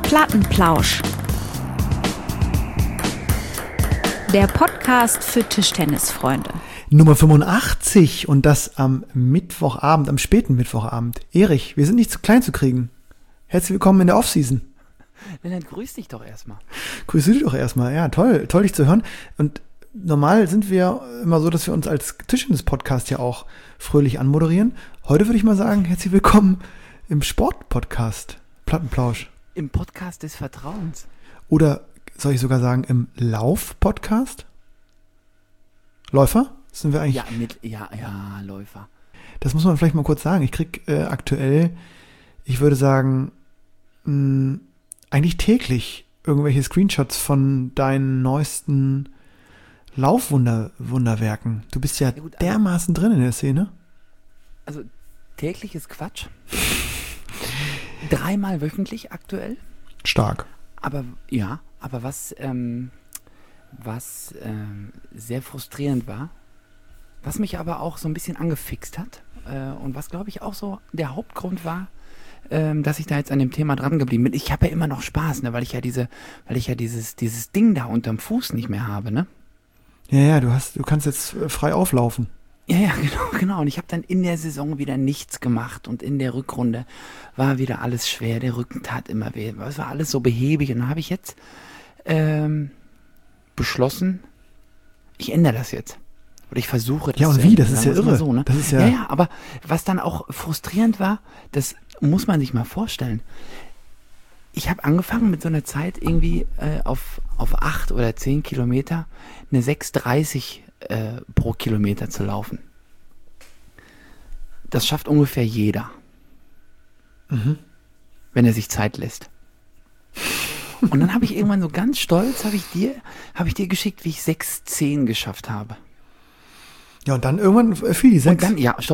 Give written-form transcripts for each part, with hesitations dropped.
Plattenplausch. Der Podcast für Tischtennisfreunde. Nummer 85 und das am Mittwochabend, am späten Mittwochabend. Erich, wir sind nicht zu klein zu kriegen. Herzlich willkommen in der Offseason. Dann grüß dich doch erstmal. Grüß dich doch erstmal, ja, toll dich zu hören. Und normal sind wir immer so, dass wir uns als Tischtennis-Podcast ja auch fröhlich anmoderieren. Heute würde ich mal sagen, herzlich willkommen im Sport-Podcast, Plattenplausch. Im Podcast des Vertrauens. Oder soll ich sogar sagen, im Lauf-Podcast? Läufer? Sind wir eigentlich? Ja, Läufer. Das muss man vielleicht mal kurz sagen. Ich krieg aktuell, ich würde sagen, eigentlich täglich irgendwelche Screenshots von deinen neuesten Laufwunderwerken. Du bist ja gut, dermaßen drin in der Szene. Also täglich ist Quatsch. 3-mal wöchentlich aktuell. Stark. Aber was sehr frustrierend war, was mich aber auch so ein bisschen angefixt hat und was, glaube ich, auch so der Hauptgrund war, dass ich da jetzt an dem Thema dran geblieben bin. Ich habe ja immer noch Spaß, ne, weil ich ja dieses Ding da unterm Fuß nicht mehr habe, ne? Ja, du kannst jetzt frei auflaufen. Ja, genau. Und ich habe dann in der Saison wieder nichts gemacht und in der Rückrunde war wieder alles schwer. Der Rücken tat immer weh. Es war alles so behäbig. Und dann habe ich jetzt beschlossen, ich ändere das jetzt. Oder ich versuche das. Ja, und wie? Das ist ja irre. So, ne? Das ist ja, aber was dann auch frustrierend war, das muss man sich mal vorstellen. Ich habe angefangen mit so einer Zeit irgendwie auf 8 oder 10 Kilometer eine 6,30 pro Kilometer zu laufen. Das schafft ungefähr jeder. Wenn er sich Zeit lässt. Und dann habe ich irgendwann so ganz stolz, habe ich dir geschickt, wie ich 6,10 geschafft habe. Ja, und dann irgendwann fiel die 6.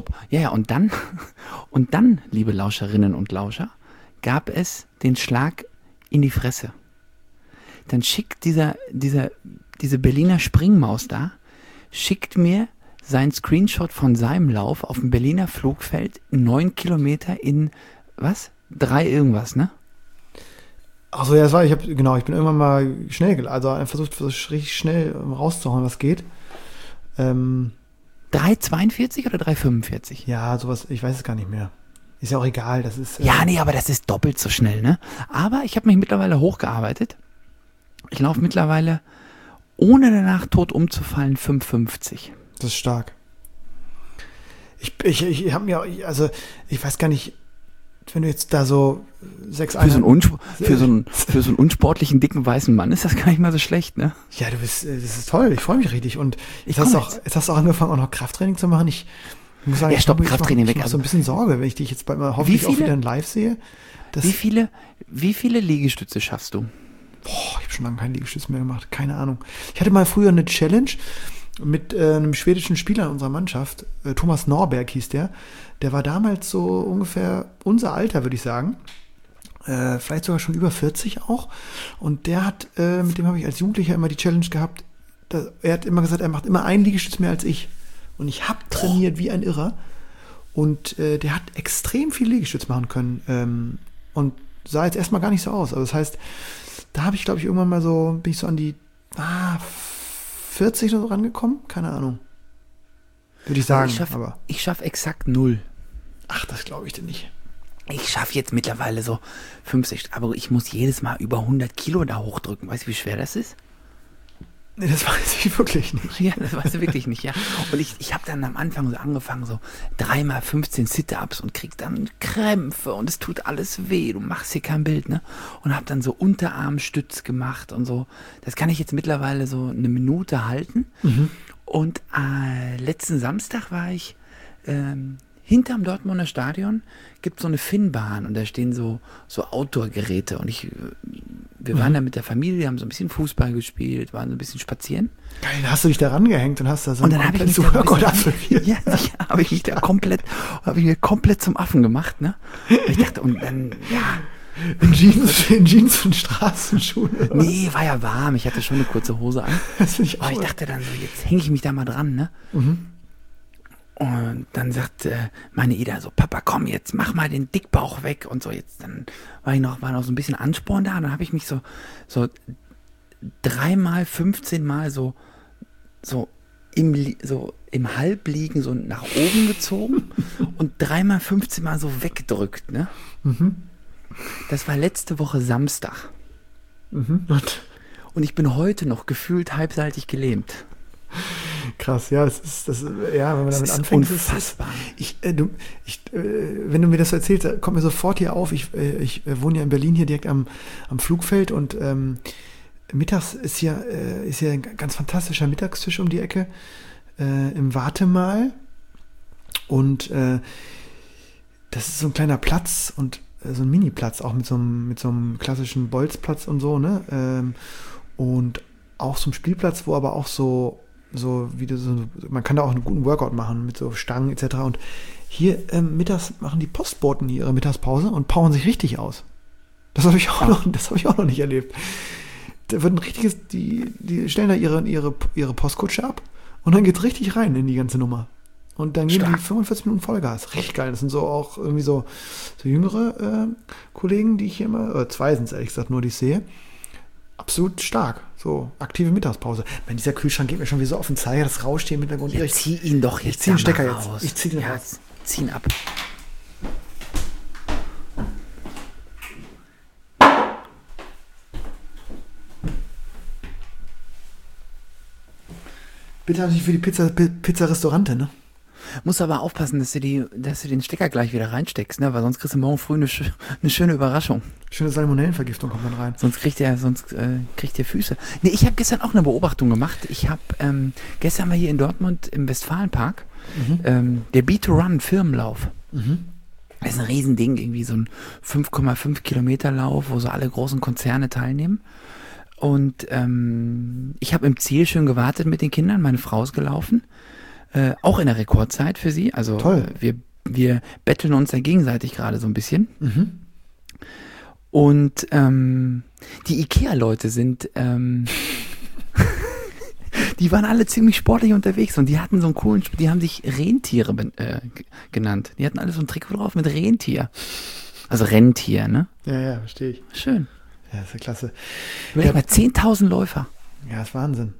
Und dann, liebe Lauscherinnen und Lauscher, gab es den Schlag in die Fresse. Dann schickt diese Berliner Springmaus da, schickt mir sein Screenshot von seinem Lauf auf dem Berliner Flugfeld 9 Kilometer in, 3 irgendwas, ne? Achso, ja, ich bin irgendwann mal versucht, richtig schnell rauszuhauen, was geht. 3,42 oder 3,45? Ja, sowas, ich weiß es gar nicht mehr. Ist ja auch egal, das ist... aber das ist doppelt so schnell, ne? Aber ich habe mich mittlerweile hochgearbeitet. Ich laufe mittlerweile, ohne danach tot umzufallen, 5,50. Das ist stark. Ich habe mir, also ich weiß gar nicht, wenn du jetzt da so 6,1... Für so einen unsportlichen, dicken, weißen Mann ist das gar nicht mal so schlecht, ne? Ja, das ist toll, ich freue mich richtig. Und jetzt hast du auch angefangen, auch noch Krafttraining zu machen. Ich muss sagen, Krafttraining weg. Ich habe so ein bisschen Sorge, wenn ich dich jetzt bald mal hoffentlich auch wieder in Live sehe. Wie viele Liegestütze schaffst du? Ich habe schon lange keinen Liegestütz mehr gemacht, keine Ahnung. Ich hatte mal früher eine Challenge mit einem schwedischen Spieler in unserer Mannschaft, Thomas Norberg hieß der. Der war damals so ungefähr unser Alter, würde ich sagen. Vielleicht sogar schon über 40 auch. Und der hat, mit dem habe ich als Jugendlicher immer die Challenge gehabt, er hat immer gesagt, er macht immer einen Liegestütz mehr als ich. Und ich habe trainiert wie ein Irrer. Und der hat extrem viel Liegestütz machen können. Und sah jetzt erstmal gar nicht so aus. Also das heißt, da habe ich, glaube ich, irgendwann mal bin ich so an die 40 oder so rangekommen? Keine Ahnung. Würde ich sagen. Ich schaffe exakt 0. Ach, das glaube ich dir nicht. Ich schaffe jetzt mittlerweile so 50, aber ich muss jedes Mal über 100 Kilo da hochdrücken. Weißt du, wie schwer das ist? Nee, das weiß ich wirklich nicht. Ja, das weißt du wirklich nicht, ja. Und ich habe dann am Anfang so angefangen, so 3 x 15 Sit-Ups und krieg dann Krämpfe und es tut alles weh. Du machst hier kein Bild, ne? Und habe dann so Unterarmstütz gemacht und so. Das kann ich jetzt mittlerweile so 1 Minute halten. Und letzten Samstag war ich hinterm Dortmunder Stadion, gibt so eine Finnbahn und da stehen so Outdoor-Geräte und wir waren da mit der Familie, haben so ein bisschen Fußball gespielt, waren so ein bisschen spazieren. Geil, dann hast du dich da rangehängt und hast da so einen Workout absolviert. Ja, habe ich mich da komplett zum Affen gemacht, ne? Und ich dachte, und dann, ja. In Jeans und Straßenschuhe. Nee, war ja warm, ich hatte schon eine kurze Hose an. Das finde ich auch. Aber ich dachte dann so, jetzt hänge ich mich da mal dran, ne? Und dann sagt meine Ida so, Papa, komm jetzt, mach mal den Dickbauch weg und so. Jetzt dann war noch so ein bisschen Ansporn da. Und dann habe ich mich so 3-mal, 15-mal so im Halbliegen so nach oben gezogen und 3-mal, 15-mal so weggedrückt, ne? Das war letzte Woche Samstag. Und ich bin heute noch gefühlt halbseitig Krass, ja, wenn man damit anfängt, unfassbar. Wenn du mir das erzählst, kommt mir sofort hier auf. Ich wohne ja in Berlin hier direkt am Flugfeld und mittags ist hier ein ganz fantastischer Mittagstisch um die Ecke im Wartemaal und das ist so ein kleiner Platz und so ein Mini-Platz, auch mit so einem klassischen Bolzplatz und so, ne? Und auch so ein Spielplatz, wo aber auch man kann da auch einen guten Workout machen mit so Stangen etc. Und hier mittags machen die Postboten hier ihre Mittagspause und powern sich richtig aus. Das habe ich auch noch nicht erlebt. Da wird ein richtiges, die stellen da ihre Postkutsche ab und dann geht's richtig rein in die ganze Nummer. Und dann geben die 45 Minuten Vollgas. Richtig geil. Das sind so auch irgendwie so jüngere Kollegen, die ich hier immer, oder 2 sind es ehrlich gesagt nur, die ich sehe. Absolut stark. So, aktive Mittagspause. Dieser Kühlschrank geht mir schon wieder so auf den Zeiger, das rauscht hier im Hintergrund. Ja, zieh ihn doch jetzt. Ich zieh den Stecker raus. jetzt. Ich zieh den raus. Zieh ihn ab. Bitte natürlich für die Pizza Restaurante, ne? Musst aber aufpassen, dass du den Stecker gleich wieder reinsteckst, ne? Weil sonst kriegst du morgen früh eine schöne Überraschung. Schöne Salmonellenvergiftung kommt dann rein. Sonst kriegt ihr Füße. Nee, ich habe gestern auch eine Beobachtung gemacht. Ich habe gestern mal hier in Dortmund im Westfalenpark der Beat-to-Run Firmenlauf. Das ist ein Riesending, irgendwie so ein 5,5 Kilometer Lauf, wo so alle großen Konzerne teilnehmen. Und ich habe im Ziel schön gewartet mit den Kindern. Meine Frau ist gelaufen. Auch in der Rekordzeit für sie. Also toll. Wir betteln uns ja gegenseitig gerade so ein bisschen. Und die IKEA-Leute sind, die waren alle ziemlich sportlich unterwegs und die hatten so einen coolen, die haben sich Rentiere genannt. Die hatten alle so ein Trikot drauf mit Rentier. Also Rentier, ne? Ja, verstehe ich. Schön. Ja, ist ja klasse. Überleg mal, 10.000 Läufer. Ja, ist Wahnsinn.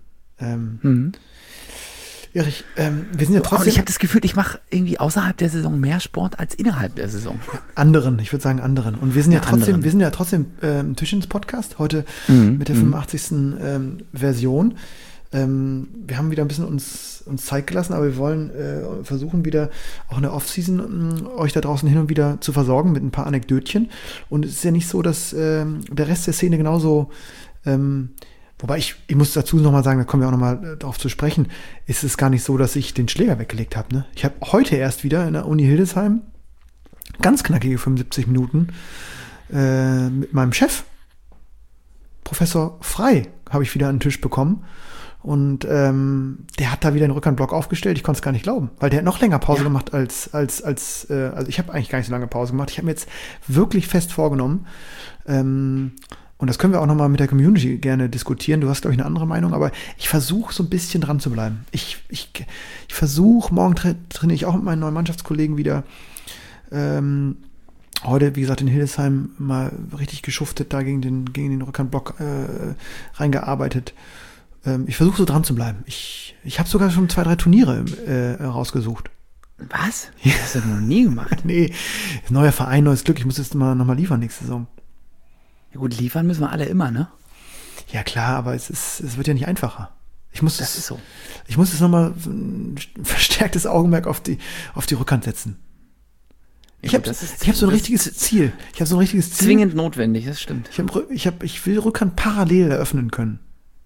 Erich, wir sind ja trotzdem... Und ich habe das Gefühl, ich mache irgendwie außerhalb der Saison mehr Sport als innerhalb der Saison. Ich würde sagen anderen. Und wir sind ja trotzdem Tischchens-Podcast, heute mit der 85. Version. Wir haben wieder ein bisschen uns Zeit gelassen, aber wir wollen versuchen wieder auch in der Off-Season euch da draußen hin und wieder zu versorgen mit ein paar Anekdötchen. Und es ist ja nicht so, dass der Rest der Szene genauso wobei ich muss dazu nochmal sagen, da kommen wir auch nochmal drauf zu sprechen, ist es gar nicht so, dass ich den Schläger weggelegt habe. Ne? Ich habe heute erst wieder in der Uni Hildesheim ganz knackige 75 Minuten mit meinem Chef, Professor Frey, habe ich wieder an den Tisch bekommen. Und der hat da wieder den Rückhandblock aufgestellt. Ich konnte es gar nicht glauben, weil der hat noch länger Pause gemacht als ich habe eigentlich gar nicht so lange Pause gemacht. Ich habe mir jetzt wirklich fest vorgenommen, und das können wir auch nochmal mit der Community gerne diskutieren. Du hast, glaube ich, eine andere Meinung, aber ich versuche so ein bisschen dran zu bleiben. Ich versuche, morgen trainiere ich auch mit meinen neuen Mannschaftskollegen wieder. Heute, wie gesagt, in Hildesheim mal richtig geschuftet, da gegen den Rückhandblock reingearbeitet. Ich versuche so dran zu bleiben. Ich habe sogar schon 2, 3 Turniere rausgesucht. Was? Ja. Das hast du noch nie gemacht. Nee, neuer Verein, neues Glück. Ich muss jetzt nochmal liefern nächste Saison. Ja gut, liefern müssen wir alle immer, ne? Ja klar, aber es wird ja nicht einfacher. Das ist so. Ich muss jetzt nochmal ein verstärktes Augenmerk auf die Rückhand setzen. Ich habe so ein richtiges Ziel. Zwingend notwendig, das stimmt. Ich will Rückhand parallel eröffnen können.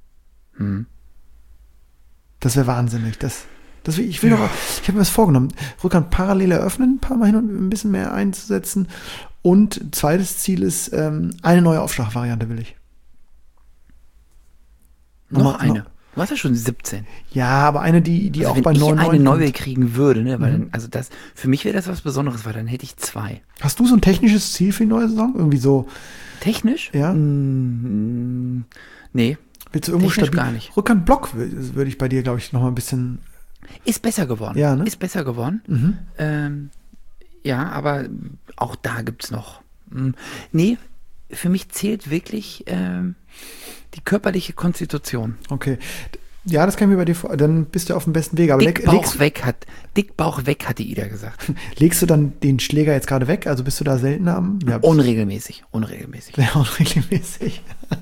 Das wäre wahnsinnig. Ich habe mir das vorgenommen, Rückhand parallel eröffnen, ein paar Mal hin und ein bisschen mehr einzusetzen. Und zweites Ziel ist, eine neue Aufschlagvariante will ich. Noch eine? Du hast ja schon 17. Ja, aber eine, die also auch bei 9,9 wenn ich eine neue kriegen würde, ne, weil dann, für mich wäre das was Besonderes, weil dann hätte ich 2. Hast du so ein technisches Ziel für die neue Saison? Irgendwie so? Technisch? Ja. Nee. Willst du irgendwo technisch stabil? Gar nicht. Rückhandblock würde ich bei dir, glaube ich, noch mal ein bisschen Ist besser geworden. Ja, ne? Ist besser geworden. Ja, aber auch da gibt's noch. Nee, für mich zählt wirklich die körperliche Konstitution. Okay. Ja, das kann ich mir bei dir vor. Dann bist du auf dem besten Weg. Aber Dickbauch weg, hat die Ida gesagt. legst du dann den Schläger jetzt gerade weg? Also bist du da seltener am? Ja, Unregelmäßig. Sehr unregelmäßig.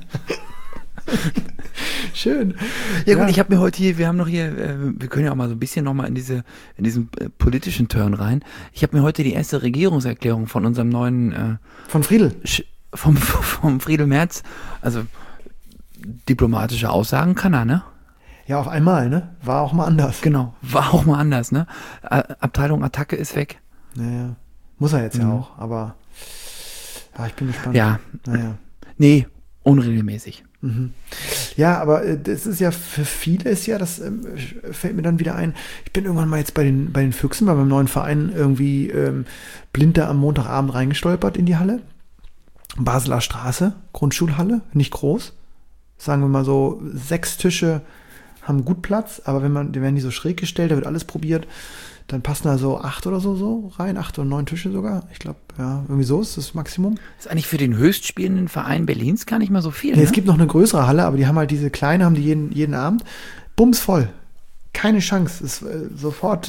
Schön. Ja gut, ich habe mir heute hier, wir können ja auch mal so ein bisschen nochmal in diesen politischen Turn rein. Ich habe mir heute die erste Regierungserklärung von unserem neuen von Friedl. Vom Friedel Merz, also diplomatische Aussagen kann er, ne? Ja, auf einmal, ne? War auch mal anders. Genau, war auch mal anders, ne? Abteilung Attacke ist weg. Naja, muss er jetzt ja auch, aber ich bin gespannt. Ja, naja. Nee, unregelmäßig. Ja, aber das ist ja für viele das fällt mir dann wieder ein. Ich bin irgendwann mal jetzt bei den Füchsen, beim neuen Verein irgendwie blind da am Montagabend reingestolpert in die Halle. Basler Straße, Grundschulhalle, nicht groß. Sagen wir mal so, 6 Tische haben gut Platz, aber die werden die so schräg gestellt, da wird alles probiert, dann passen da so 8 oder so rein, 8 oder 9 Tische sogar. Ich glaube, ja, irgendwie so ist das Maximum. Das ist eigentlich für den höchstspielenden Verein Berlins gar nicht mal so viel. Ja, ne? Es gibt noch eine größere Halle, aber die haben halt diese kleine, haben die jeden Abend. Bumsvoll. Keine Chance. Ist sofort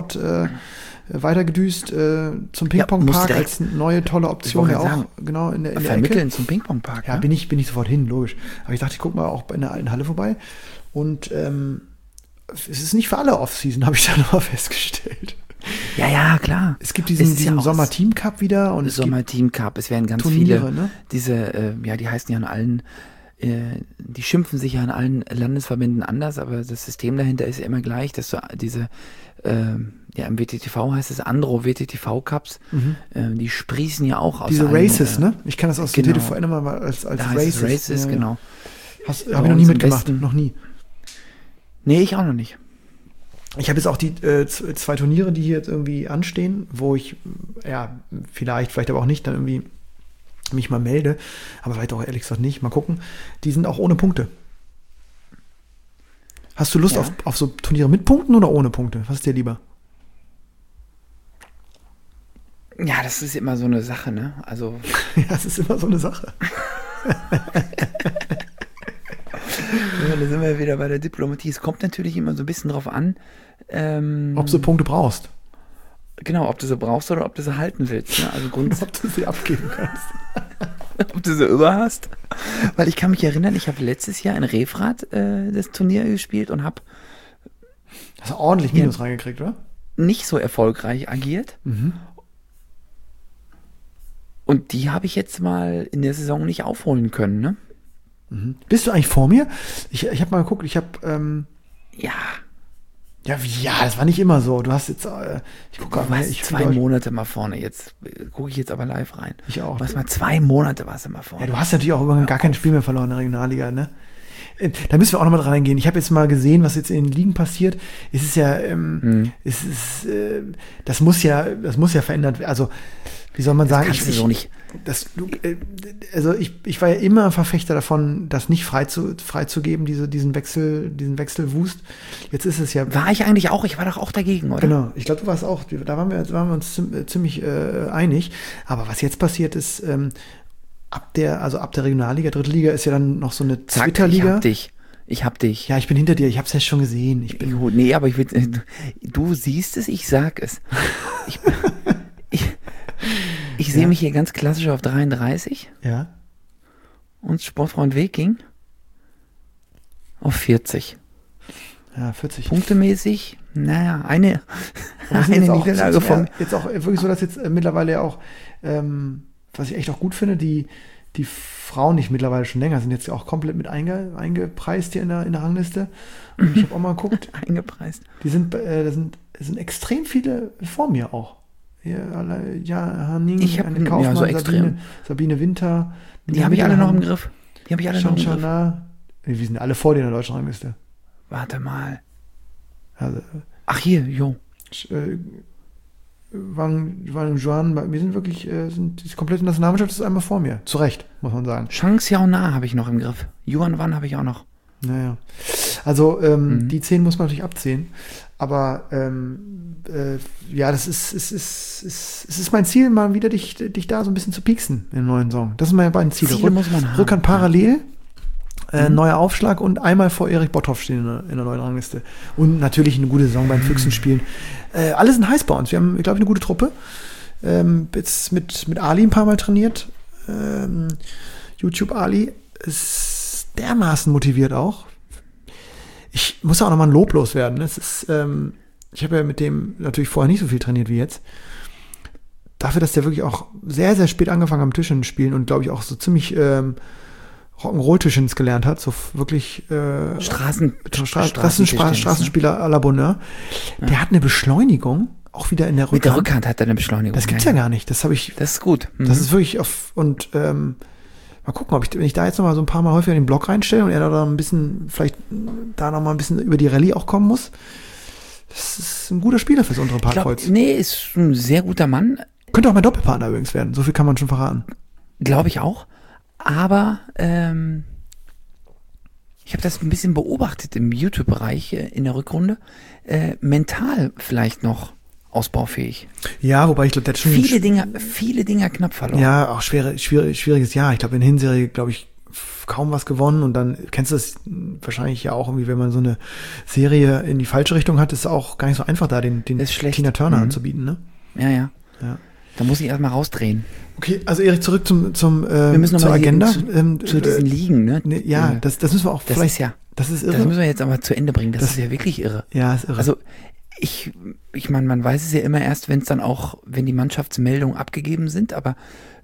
weitergedüst zum Ping-Pong-Park als neue tolle Option. Ja, auch genau in der vermitteln Ecke. Zum Ping-Pong-Park. Ja, bin ich sofort hin, logisch. Aber ich dachte, ich gucke mal auch in der alten Halle vorbei. Und es ist nicht für alle Off-Season, habe ich dann mal festgestellt. Ja, klar. Es gibt diesen Sommer-Team-Cup wieder. Und Sommer-Team-Cup, es werden ganz Turniere, viele, ne? Diese, die heißen ja in allen, die schimpfen sich ja in allen Landesverbänden anders, aber das System dahinter ist ja immer gleich, dass du diese, im WTTV heißt es Andro WTTV-Cups, die sprießen ja auch aus diese Races, ne? Ich kann das aus dem genau. TTVN immer als Races, genau. Habe ich noch nie mitgemacht, noch nie. Nee, ich auch noch nicht. Ich habe jetzt auch die 2 Turniere, die hier jetzt irgendwie anstehen, wo ich, vielleicht aber auch nicht, dann irgendwie mich mal melde, aber vielleicht auch ehrlich gesagt nicht, mal gucken. Die sind auch ohne Punkte. Hast du Lust auf so Turniere mit Punkten oder ohne Punkte? Was ist dir lieber? Ja, das ist immer so eine Sache, ne? Also. Ja, das ist immer so eine Sache. Ja, da sind wir wieder bei der Diplomatie. Es kommt natürlich immer so ein bisschen drauf an. Ob du Punkte brauchst. Genau, ob du sie brauchst oder ob du sie halten willst. Ne? Also ob du sie abgeben kannst. Ob du sie über hast. Weil ich kann mich erinnern, ich habe letztes Jahr in Refrath das Turnier gespielt und habe hast du ordentlich Minus reingekriegt, oder? Nicht so erfolgreich agiert. Und die habe ich jetzt mal in der Saison nicht aufholen können, ne? Bist du eigentlich vor mir? Ich habe mal geguckt, ich habe Ja, das war nicht immer so. Du hast jetzt, ich gucke auch mal, 2 Monate mal vorne. Jetzt gucke ich jetzt aber live rein. Ich auch. Du warst mal 2 Monate warst du mal vorne. Ja, du hast natürlich auch gar kein Spiel mehr verloren in der Regionalliga, ne? Da müssen wir auch nochmal dran eingehen. Ich habe jetzt mal gesehen, was jetzt in den Ligen passiert. Es ist ja, das muss ja verändert werden. Also, wie soll man sagen? Ich war ja immer Verfechter davon, das nicht freizugeben, diesen Wechselwust. Jetzt ist es ja. War ich eigentlich auch? Ich war doch auch dagegen, oder? Genau. Ich glaube, du warst auch. Da waren wir uns ziemlich einig. Aber was jetzt passiert ist, ab der Regionalliga, dritte Liga ist ja dann noch so eine Zwitterliga. Ich hab dich. Ja, ich bin hinter dir. Ich hab's ja schon gesehen. Nee, aber du siehst es, ich sag es. Ich sehe mich hier ganz klassisch auf 33. Ja. Und Sportfreund Weking auf 40. Ja, 40. Punktemäßig, naja, eine Niederlage von. Jetzt auch wirklich so, dass jetzt mittlerweile auch, was ich echt auch gut finde, die Frauen nicht mittlerweile schon länger sind jetzt auch komplett mit eingepreist hier in der Rangliste. Und ich habe auch mal geguckt. Eingepreist. Die sind extrem viele vor mir auch. Hanning, Anne Kaufmann, so extrem. Sabine Winter. Die habe ich alle noch im Griff. Wir sind alle vor dir in der deutschen Rangliste. Warte mal. Also, ach hier, jo. Wang Juan, wir sind wirklich, die komplette Nationalmannschaft ist einmal vor mir. Zu Recht, muss man sagen. Shang Xiaona habe ich noch im Griff. Yuan Wan habe ich auch noch. Naja. Also, die 10 muss man natürlich abziehen. Aber ja, es ist mein Ziel, mal wieder dich da so ein bisschen zu pieksen in den neuen Song. Das sind meine beiden Ziele. Ziele muss man haben. Rückhand parallel, neuer Aufschlag und einmal vor Erik Botthoff stehen in der neuen Rangliste. Und natürlich eine gute Saison beim Füchsen spielen. Alle sind heiß bei uns. Wir haben, glaube ich, eine gute Truppe. Jetzt mit Ali ein paar Mal trainiert. YouTube Ali ist dermaßen motiviert auch. Ich muss auch nochmal ein Lob loswerden. Es ist, ich habe ja mit dem natürlich vorher nicht so viel trainiert wie jetzt. Dafür, dass der wirklich auch sehr, sehr spät angefangen hat, am Tischtennis spielen und glaube ich auch so ziemlich Rock'n'Roll-Tischtennis gelernt hat, so wirklich Straßenspieler à la Bonheur. Ja. Der hat eine Beschleunigung, auch wieder in der Rückhand. Mit der Rückhand hat er eine Beschleunigung. Das gibt's ja gar nicht. Das ist gut. Mhm. Das ist wirklich mal gucken, wenn ich da jetzt noch mal so ein paar Mal häufiger den Block reinstelle und er da ein bisschen, vielleicht da noch mal ein bisschen über die Rallye auch kommen muss. Das ist ein guter Spieler fürs untere Parkkreuz. Ist ein sehr guter Mann. Könnte auch mein Doppelpartner übrigens werden. So viel kann man schon verraten. Glaube ich auch. Aber ich habe das ein bisschen beobachtet im YouTube-Bereich in der Rückrunde. Mental vielleicht noch ausbaufähig. Ja, wobei ich glaube, der hat schon viele Dinger knapp verloren. Ja, auch schwieriges Jahr. Ich glaube, in der Hinserie, glaube ich, kaum was gewonnen und dann kennst du das wahrscheinlich ja auch irgendwie, wenn man so eine Serie in die falsche Richtung hat, ist es auch gar nicht so einfach, da den Tina Turner anzubieten, ne? Ja. Da muss ich erstmal rausdrehen. Okay, also Erik, zurück wir müssen zur Agenda. Zu diesen Liegen, ne? Ja, das müssen wir auch vielleicht. Das ist irre. Das müssen wir jetzt aber zu Ende bringen. Das ist ja wirklich irre. Ja, ist irre. Also ich meine, man weiß es ja immer erst, wenn die Mannschaftsmeldungen abgegeben sind, aber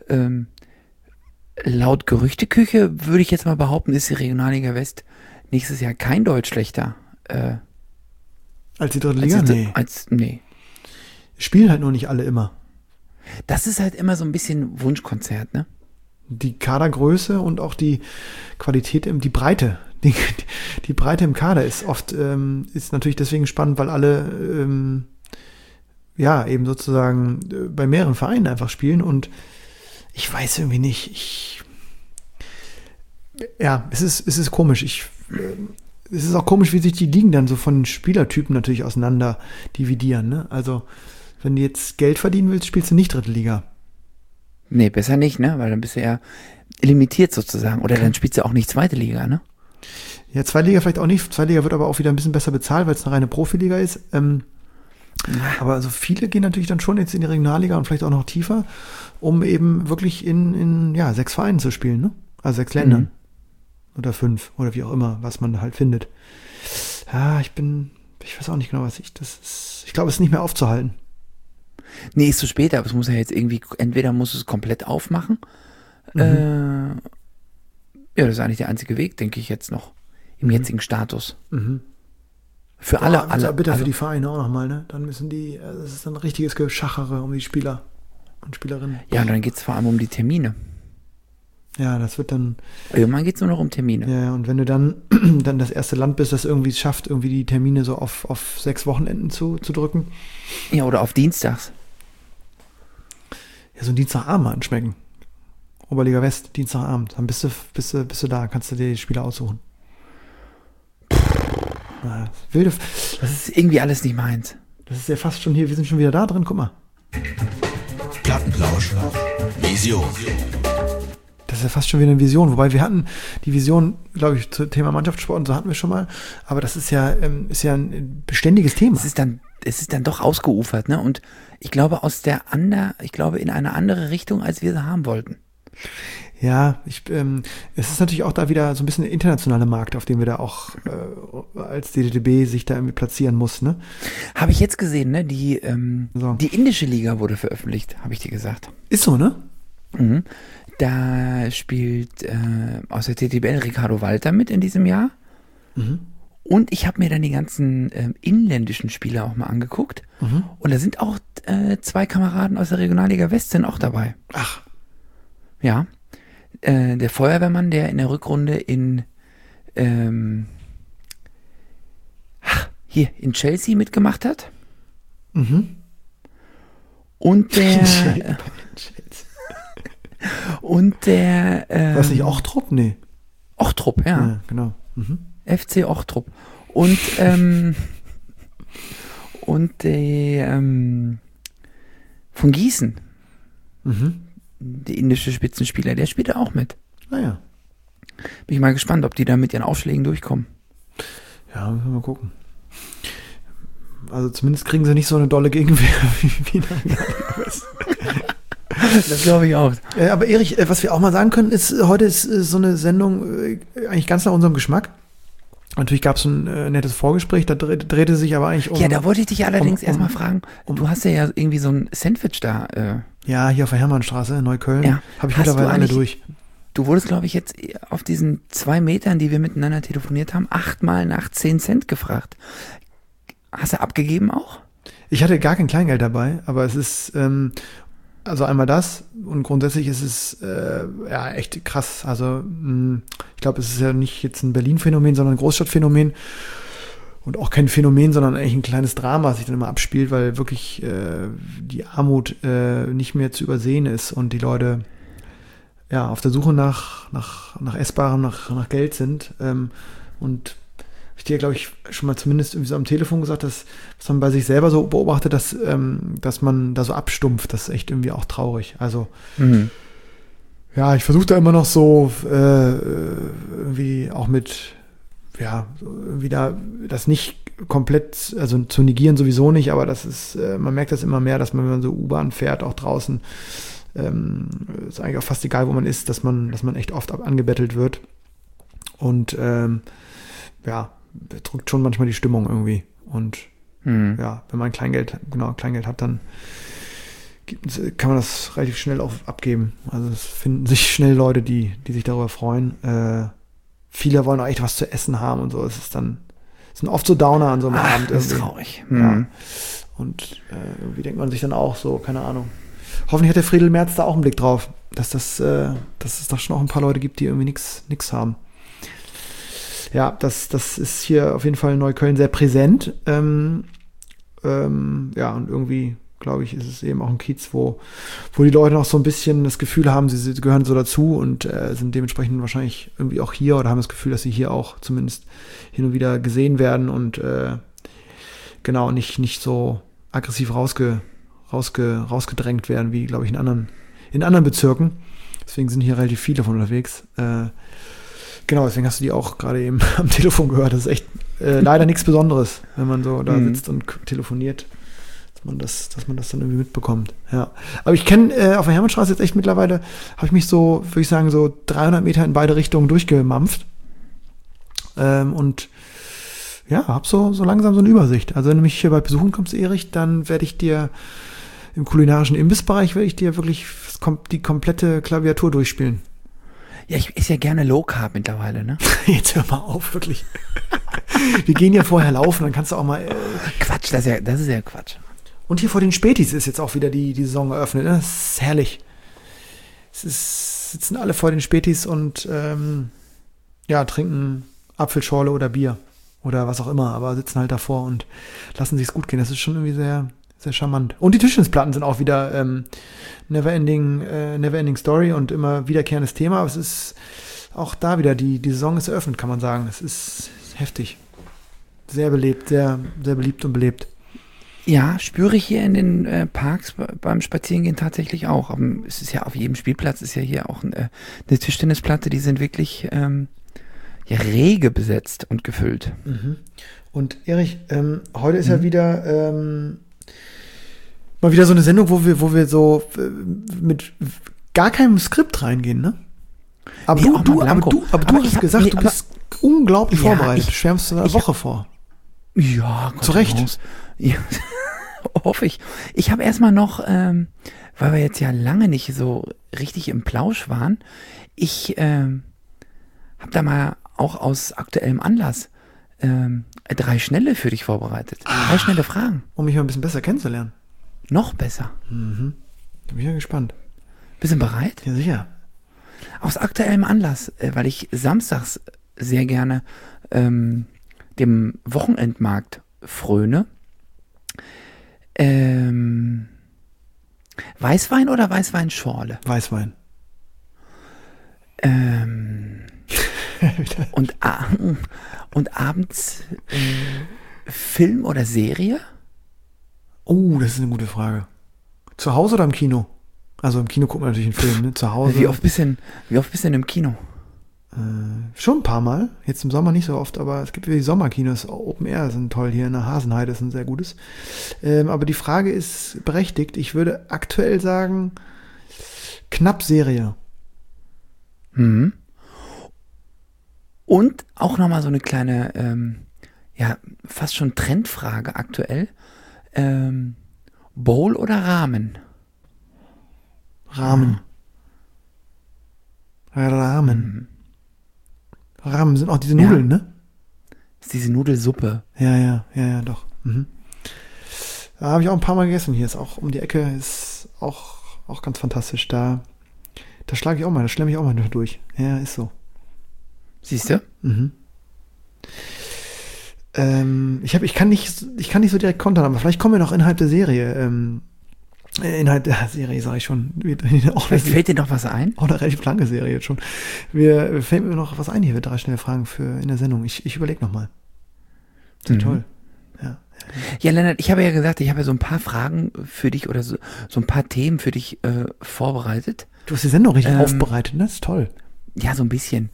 laut Gerüchteküche würde ich jetzt mal behaupten, ist die Regionalliga West nächstes Jahr kein Deut schlechter. Als die dritte Liga? Nee. Spielen halt nur nicht alle immer. Das ist halt immer so ein bisschen Wunschkonzert, ne? Die Kadergröße und auch die Qualität, die Breite. Die Breite im Kader ist oft, ist natürlich deswegen spannend, weil alle, eben sozusagen bei mehreren Vereinen einfach spielen und ich weiß irgendwie nicht. Es ist komisch. Es ist auch komisch, wie sich die Ligen dann so von den Spielertypen natürlich auseinander dividieren, ne? Also, wenn du jetzt Geld verdienen willst, spielst du nicht dritte Liga. Nee, besser nicht, ne? Weil dann bist du ja limitiert sozusagen. Oder dann spielst du auch nicht zweite Liga, ne? Ja, zweite Liga vielleicht auch nicht. Zweite Liga wird aber auch wieder ein bisschen besser bezahlt, weil es eine reine Profiliga ist. Aber also viele gehen natürlich dann schon jetzt in die Regionalliga und vielleicht auch noch tiefer, um eben wirklich in 6 Vereinen zu spielen, ne? Also 6 Ländern. Oder 5 oder wie auch immer, was man halt findet. Ja, ich weiß auch nicht genau, ich glaube, es ist nicht mehr aufzuhalten. Nee, ist zu spät, aber es muss ja jetzt irgendwie, entweder muss es komplett aufmachen. Ja, das ist eigentlich der einzige Weg, denke ich jetzt noch, im jetzigen Status. Für alle. Bitte für die Vereine auch nochmal, ne? Dann müssen das ist ein richtiges Geschachere um die Spieler und Spielerinnen. Ja, und dann geht es vor allem um die Termine. Ja, das wird dann. Irgendwann geht es nur noch um Termine. Ja, und wenn du dann das erste Land bist, das irgendwie es schafft, irgendwie die Termine so auf 6 Wochenenden zu drücken. Ja, oder auf Dienstags. Ja, so ein Dienstagabend mal anschmecken. Oberliga West, Dienstagabend. Dann bist du da, kannst du dir die Spieler aussuchen. Das ist irgendwie alles nicht meins. Das ist ja fast schon hier, wir sind schon wieder da drin, guck mal. Plattenplausch, Vision. Das ist ja fast schon wieder eine Vision, wobei wir hatten die Vision, glaube ich, zum Thema Mannschaftssport und so hatten wir schon mal, aber das ist ja ein beständiges Thema. Es ist dann doch ausgeufert, ne? Und ich glaube in eine andere Richtung, als wir sie haben wollten. Ja, es ist natürlich auch da wieder so ein bisschen der internationale Markt, auf dem wir da auch als DTB sich da irgendwie platzieren muss, ne? Habe ich jetzt gesehen, ne? Die indische Liga wurde veröffentlicht, habe ich dir gesagt. Ist so, ne? Mhm. Da spielt aus der TTBL Ricardo Walter mit in diesem Jahr. Und ich habe mir dann die ganzen inländischen Spieler auch mal angeguckt. Und da sind auch 2 Kameraden aus der Regionalliga West sind auch dabei. Ach. Ja. Der Feuerwehrmann, der in der Rückrunde in Chelsea mitgemacht hat. Und der Was nicht Ochtrup? Nee. Ochtrup, ja. Genau. FC Ochtrup. Und und die von Gießen, der indische Spitzenspieler, der spielt auch mit. Naja. Bin ich mal gespannt, ob die da mit ihren Aufschlägen durchkommen. Ja, müssen wir mal gucken. Also zumindest kriegen sie nicht so eine dolle Gegenwehr wie Das glaube ich auch. Aber Erich, was wir auch mal sagen können, ist, heute ist so eine Sendung eigentlich ganz nach unserem Geschmack. Natürlich gab es ein nettes Vorgespräch, da drehte sich aber eigentlich um... Ja, da wollte ich dich allerdings erstmal fragen, du hast ja irgendwie so ein Sandwich da. Ja, hier auf der Hermannstraße in Neukölln. Ja. Habe ich mittlerweile alle durch. Du wurdest, glaube ich, jetzt auf diesen 2 Metern, die wir miteinander telefoniert haben, 8-mal nach 10 Cent gefragt. Hast du abgegeben auch? Ich hatte gar kein Kleingeld dabei, aber es ist... Also einmal das und grundsätzlich ist es ja echt krass. Also ich glaube, es ist ja nicht jetzt ein Berlin-Phänomen, sondern ein Großstadtphänomen und auch kein Phänomen, sondern eigentlich ein kleines Drama, das sich dann immer abspielt, weil wirklich die Armut nicht mehr zu übersehen ist und die Leute ja auf der Suche nach Essbarem, nach Geld sind. Und ich dir, glaube ich, schon mal zumindest irgendwie so am Telefon gesagt, dass man bei sich selber so beobachtet, dass man da so abstumpft. Das ist echt irgendwie auch traurig. Also, ja, ich versuche da immer noch so irgendwie auch mit, ja, irgendwie da das nicht komplett, also zu negieren sowieso nicht, aber das ist, man merkt das immer mehr, dass man, wenn man so U-Bahn fährt, auch draußen, ist eigentlich auch fast egal, wo man ist, dass man echt oft angebettelt wird. Und ja, drückt schon manchmal die Stimmung irgendwie. Und ja, wenn man Kleingeld hat, dann kann man das relativ schnell auch abgeben. Also es finden sich schnell Leute, die sich darüber freuen. Viele wollen auch echt was zu essen haben und so. Es sind oft so Downer an so einem Abend. Das ist traurig. Ja. Und irgendwie denkt man sich dann auch so, keine Ahnung. Hoffentlich hat der Friedel Merz da auch einen Blick drauf, dass es doch schon auch ein paar Leute gibt, die irgendwie nichts haben. Ja, das ist hier auf jeden Fall in Neukölln sehr präsent. Ja, und irgendwie, glaube ich, ist es eben auch ein Kiez, wo die Leute noch so ein bisschen das Gefühl haben, sie gehören so dazu und sind dementsprechend wahrscheinlich irgendwie auch hier oder haben das Gefühl, dass sie hier auch zumindest hin und wieder gesehen werden und genau, nicht so aggressiv rausgedrängt werden, wie, glaube ich, in anderen Bezirken. Deswegen sind hier relativ viele von unterwegs. Genau, deswegen hast du die auch gerade eben am Telefon gehört. Das ist echt leider nichts Besonderes, wenn man so da sitzt und telefoniert, dass man das dann irgendwie mitbekommt. Ja. Aber ich kenne auf der Hermannstraße jetzt echt mittlerweile, habe ich mich so, würde ich sagen, so 300 Meter in beide Richtungen durchgemampft. Und ja, habe so langsam so eine Übersicht. Also wenn du mich hier bei besuchen kommst, Erich, dann werde ich dir im kulinarischen Imbissbereich wirklich die komplette Klaviatur durchspielen. Ja, ich esse ja gerne Low Carb mittlerweile, ne? Jetzt hör mal auf, wirklich. Wir gehen ja vorher laufen, dann kannst du auch mal... Quatsch, das ist ja Quatsch. Und hier vor den Spätis ist jetzt auch wieder die Saison eröffnet. Ne? Das ist herrlich. Sitzen alle vor den Spätis und ja, trinken Apfelschorle oder Bier oder was auch immer, aber sitzen halt davor und lassen sich's gut gehen. Das ist schon irgendwie sehr, sehr charmant. Und die Tischtennisplatten sind auch wieder never-ending Story und immer wiederkehrendes Thema. Aber es ist auch da wieder, die Saison ist eröffnet, kann man sagen. Es ist heftig. Sehr belebt, sehr, sehr beliebt und belebt. Ja, spüre ich hier in den Parks beim Spazierengehen tatsächlich auch. Aber es ist ja auf jedem Spielplatz ist ja hier auch eine Tischtennisplatte, die sind wirklich ja, rege besetzt und gefüllt. Mhm. Und Erich, heute ist ja wieder mal wieder so eine Sendung, wo wir so mit gar keinem Skript reingehen, ne? Aber Nee, du aber hast gesagt, du bist unglaublich vorbereitet. Du schwärmst eine Woche vor. Ja, Gott, zu Recht. Ja, hoffe ich. Ich habe erstmal noch, weil wir jetzt ja lange nicht so richtig im Plausch waren, ich habe da mal auch aus aktuellem Anlass 3 schnelle für dich vorbereitet. 3 schnelle Fragen. Um mich mal ein bisschen besser kennenzulernen. Noch besser. Mhm. Da bin ich ja gespannt. Bist du bereit? Ja, sicher. Aus aktuellem Anlass, weil ich samstags sehr gerne dem Wochenendmarkt fröne. Weißwein oder Weißweinschorle? Weißwein. Und abends Film oder Serie? Oh, das ist eine gute Frage. Zu Hause oder im Kino? Also im Kino guckt man natürlich einen Film, ne? Zu Hause. Wie oft bist du denn im Kino? Schon ein paar Mal. Jetzt im Sommer nicht so oft, aber es gibt die Sommerkinos. Open Air sind toll hier in der Hasenheide, ist ein sehr gutes. Aber die Frage ist berechtigt. Ich würde aktuell sagen, knapp Serie. Mhm. Und auch nochmal so eine kleine, fast schon Trendfrage aktuell. Bowl oder Ramen? Ramen. Ramen. Ramen sind auch diese Nudeln, ne? Das ist diese Nudelsuppe. Ja, doch. Mhm. Da habe ich auch ein paar Mal gegessen. Hier ist auch um die Ecke, ist auch ganz fantastisch. Da schlage ich auch mal, da schlemme ich auch mal durch. Ja, ist so. Siehst du? Mhm. Ich kann nicht so direkt kontern, aber vielleicht kommen wir noch innerhalb der Serie. Innerhalb der Serie, sage ich schon. Vielleicht fällt dir noch was ein? Auch eine relativ lange Serie jetzt schon. Fällt mir noch was ein hier, wir 3 schnelle Fragen für in der Sendung. Ich überlege nochmal. Toll. Ja, Lennart, ich habe ja gesagt, ich habe ja so ein paar Fragen für dich oder so ein paar Themen für dich vorbereitet. Du hast die Sendung richtig aufbereitet, ne? Das ist toll. Ja, so ein bisschen.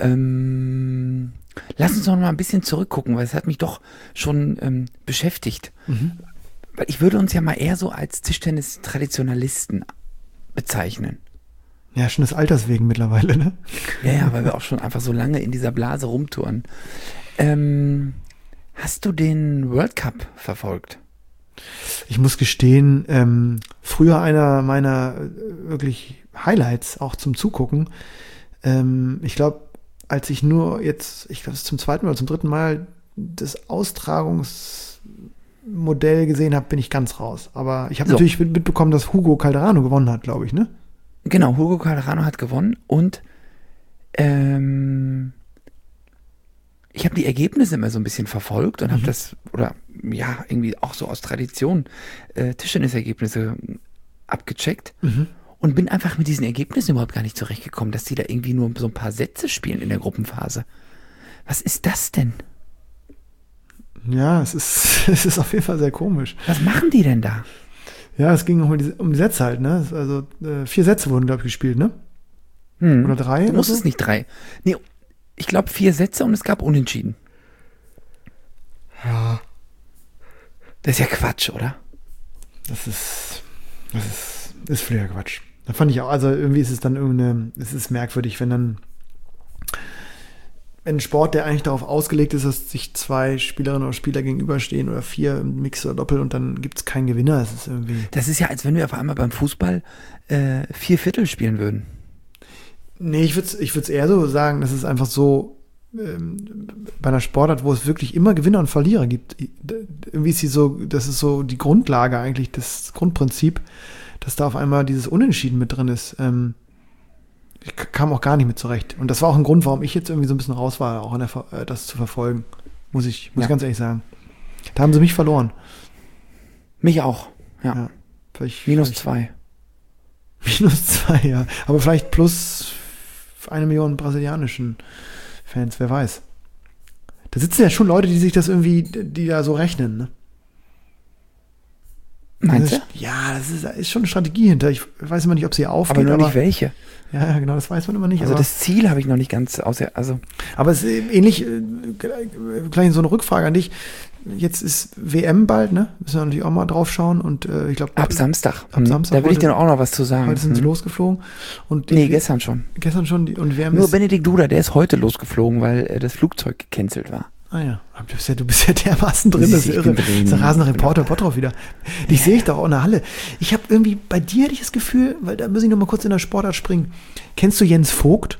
Lass uns noch mal ein bisschen zurückgucken, weil es hat mich doch schon beschäftigt. Weil ich würde uns ja mal eher so als Tischtennis-Traditionalisten bezeichnen. Ja, schon des Alters wegen mittlerweile, ne? Ja, weil wir auch schon einfach so lange in dieser Blase rumtouren. Hast du den World Cup verfolgt? Ich muss gestehen, früher einer meiner wirklich Highlights auch zum Zugucken. Ich glaube, als ich es ist zum 2. oder zum 3. Mal das Austragungsmodell gesehen habe, bin ich ganz raus. Aber ich habe natürlich mitbekommen, dass Hugo Calderano gewonnen hat, glaube ich, ne? Genau, Hugo Calderano hat gewonnen und ich habe die Ergebnisse immer so ein bisschen verfolgt und habe das, irgendwie auch so aus Tradition Tischtennisergebnisse abgecheckt. Und bin einfach mit diesen Ergebnissen überhaupt gar nicht zurechtgekommen, dass die da irgendwie nur so ein paar Sätze spielen in der Gruppenphase. Was ist das denn? Ja, es ist auf jeden Fall sehr komisch. Was machen die denn da? Ja, es ging um die Sätze halt, ne? Also 4 Sätze wurden, glaube ich, gespielt, ne? Oder 3? Du musstest nicht 3. Nee, ich glaube 4 Sätze und es gab Unentschieden. Ja. Das ist ja Quatsch, oder? Das ist völliger Quatsch. Da fand ich auch, also irgendwie ist es dann es ist merkwürdig, wenn ein Sport, der eigentlich darauf ausgelegt ist, dass sich 2 Spielerinnen oder Spieler gegenüberstehen oder 4 im Mix oder Doppel und dann gibt es keinen Gewinner. Das ist ja, als wenn wir auf einmal beim Fußball 4 Viertel spielen würden. Nee, ich würd's eher so sagen, dass es einfach so bei einer Sportart, wo es wirklich immer Gewinner und Verlierer gibt, irgendwie ist das ist so die Grundlage eigentlich, das Grundprinzip, dass da auf einmal dieses Unentschieden mit drin ist. Ich kam auch gar nicht mit zurecht. Und das war auch ein Grund, warum ich jetzt irgendwie so ein bisschen raus war, auch das zu verfolgen. Muss ich ganz ehrlich sagen. Da haben sie mich verloren. Mich auch, ja. -2. -2, ja. Aber vielleicht plus 1 Million brasilianischen Fans, wer weiß. Da sitzen ja schon Leute, die sich das irgendwie, die da so rechnen, ne? Meinst du? Ja, das ist schon eine Strategie hinter. Ich weiß immer nicht, ob sie aufgeht. Aber nur nicht welche. Ja, genau, das weiß man immer nicht. Also das Ziel habe ich noch nicht ganz Aber es ist ähnlich, gleich so eine Rückfrage an dich. Jetzt ist WM bald, ne? Müssen wir natürlich auch mal drauf schauen. Und ich glaube, ab Samstag. Da will ich dir auch noch was zu sagen. Heute sind sie losgeflogen. Und gestern schon. Gestern schon. Und WM nur Benedikt Duda, der ist heute losgeflogen, weil das Flugzeug gecancelt war. Ah ja, du bist ja dermaßen drin, das ist irre. Das ist der rasende Reporter Bottrop wieder. Dich sehe ich doch auch in der Halle. Ich habe irgendwie, bei dir hatte ich das Gefühl, weil da muss ich noch mal kurz in der Sportart springen. Kennst du Jens Vogt?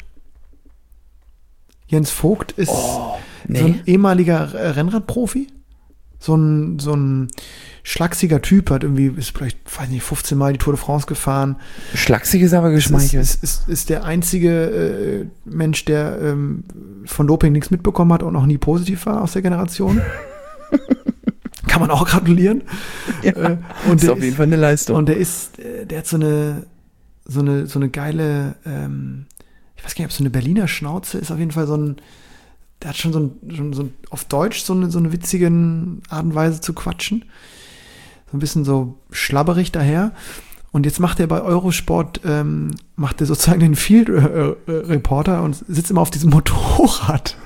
Jens Vogt ist so ein ehemaliger Rennradprofi. So ein schlachsiger Typ, ist vielleicht, weiß nicht, 15 Mal die Tour de France gefahren. Schlachsig ist aber geschmeichelt. Ist der einzige Mensch, der von Doping nichts mitbekommen hat und noch nie positiv war aus der Generation. Kann man auch gratulieren. Ja, und ist auf jeden Fall eine Leistung. Und der hat so eine geile, ich weiß gar nicht, ob es so eine Berliner Schnauze ist, auf jeden Fall der hat schon so ein auf Deutsch so eine witzige Art und Weise zu quatschen. so ein bisschen so schlabberig daher. Und jetzt macht er bei Eurosport, macht er sozusagen den Field Reporter und sitzt immer auf diesem Motorrad.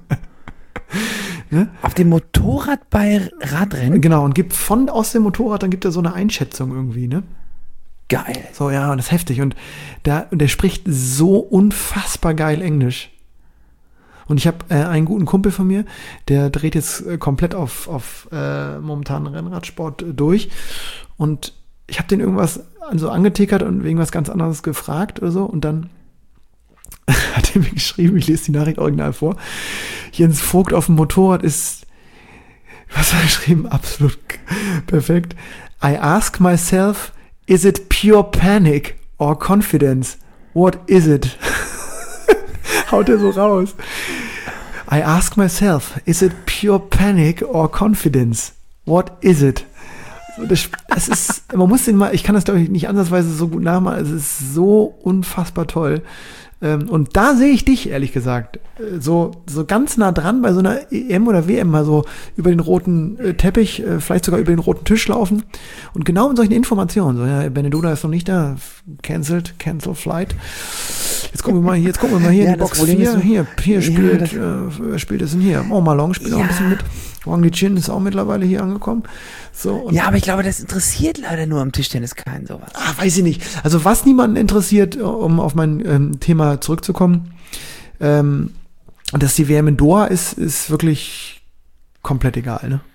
Ne? Auf dem Motorrad bei Radrennen? Genau, und gibt aus dem Motorrad, dann gibt er so eine Einschätzung irgendwie, ne? Geil. So, ja, und das ist heftig. Und der spricht so unfassbar geil Englisch. Und ich habe einen guten Kumpel von mir, der dreht jetzt komplett auf momentanen Rennradsport durch. Und ich habe den irgendwas so angetickert und wegen was ganz anderes gefragt oder so. Und dann hat er mir geschrieben, ich lese die Nachricht original vor, Jens Vogt auf dem Motorrad ist, was hat er geschrieben? Absolut perfekt. I ask myself, is it pure panic or confidence? What is it? Haut er so raus. I ask myself, is it pure panic or confidence? What is it? Das ist, man muss den mal, ich kann das glaube ich nicht ansatzweise so gut nachmachen, es ist so unfassbar toll. Und da sehe ich dich, ehrlich gesagt, so ganz nah dran bei so einer EM oder WM mal so über den roten Teppich, vielleicht sogar über den roten Tisch laufen und genau in solchen Informationen, so, ja, Beneduna ist noch nicht da, cancel flight. Jetzt gucken wir mal hier, ja, die Box 4, hier spielt es denn hier? Oh, Malong spielt auch ein bisschen mit. Wang Lichin ist auch mittlerweile hier angekommen. So, und ja, aber ich glaube, das interessiert leider nur am Tischtennis keinen sowas. Weiß ich nicht. Also was niemanden interessiert, um auf mein Thema zurückzukommen, dass die WM in Doha ist wirklich komplett egal, ne?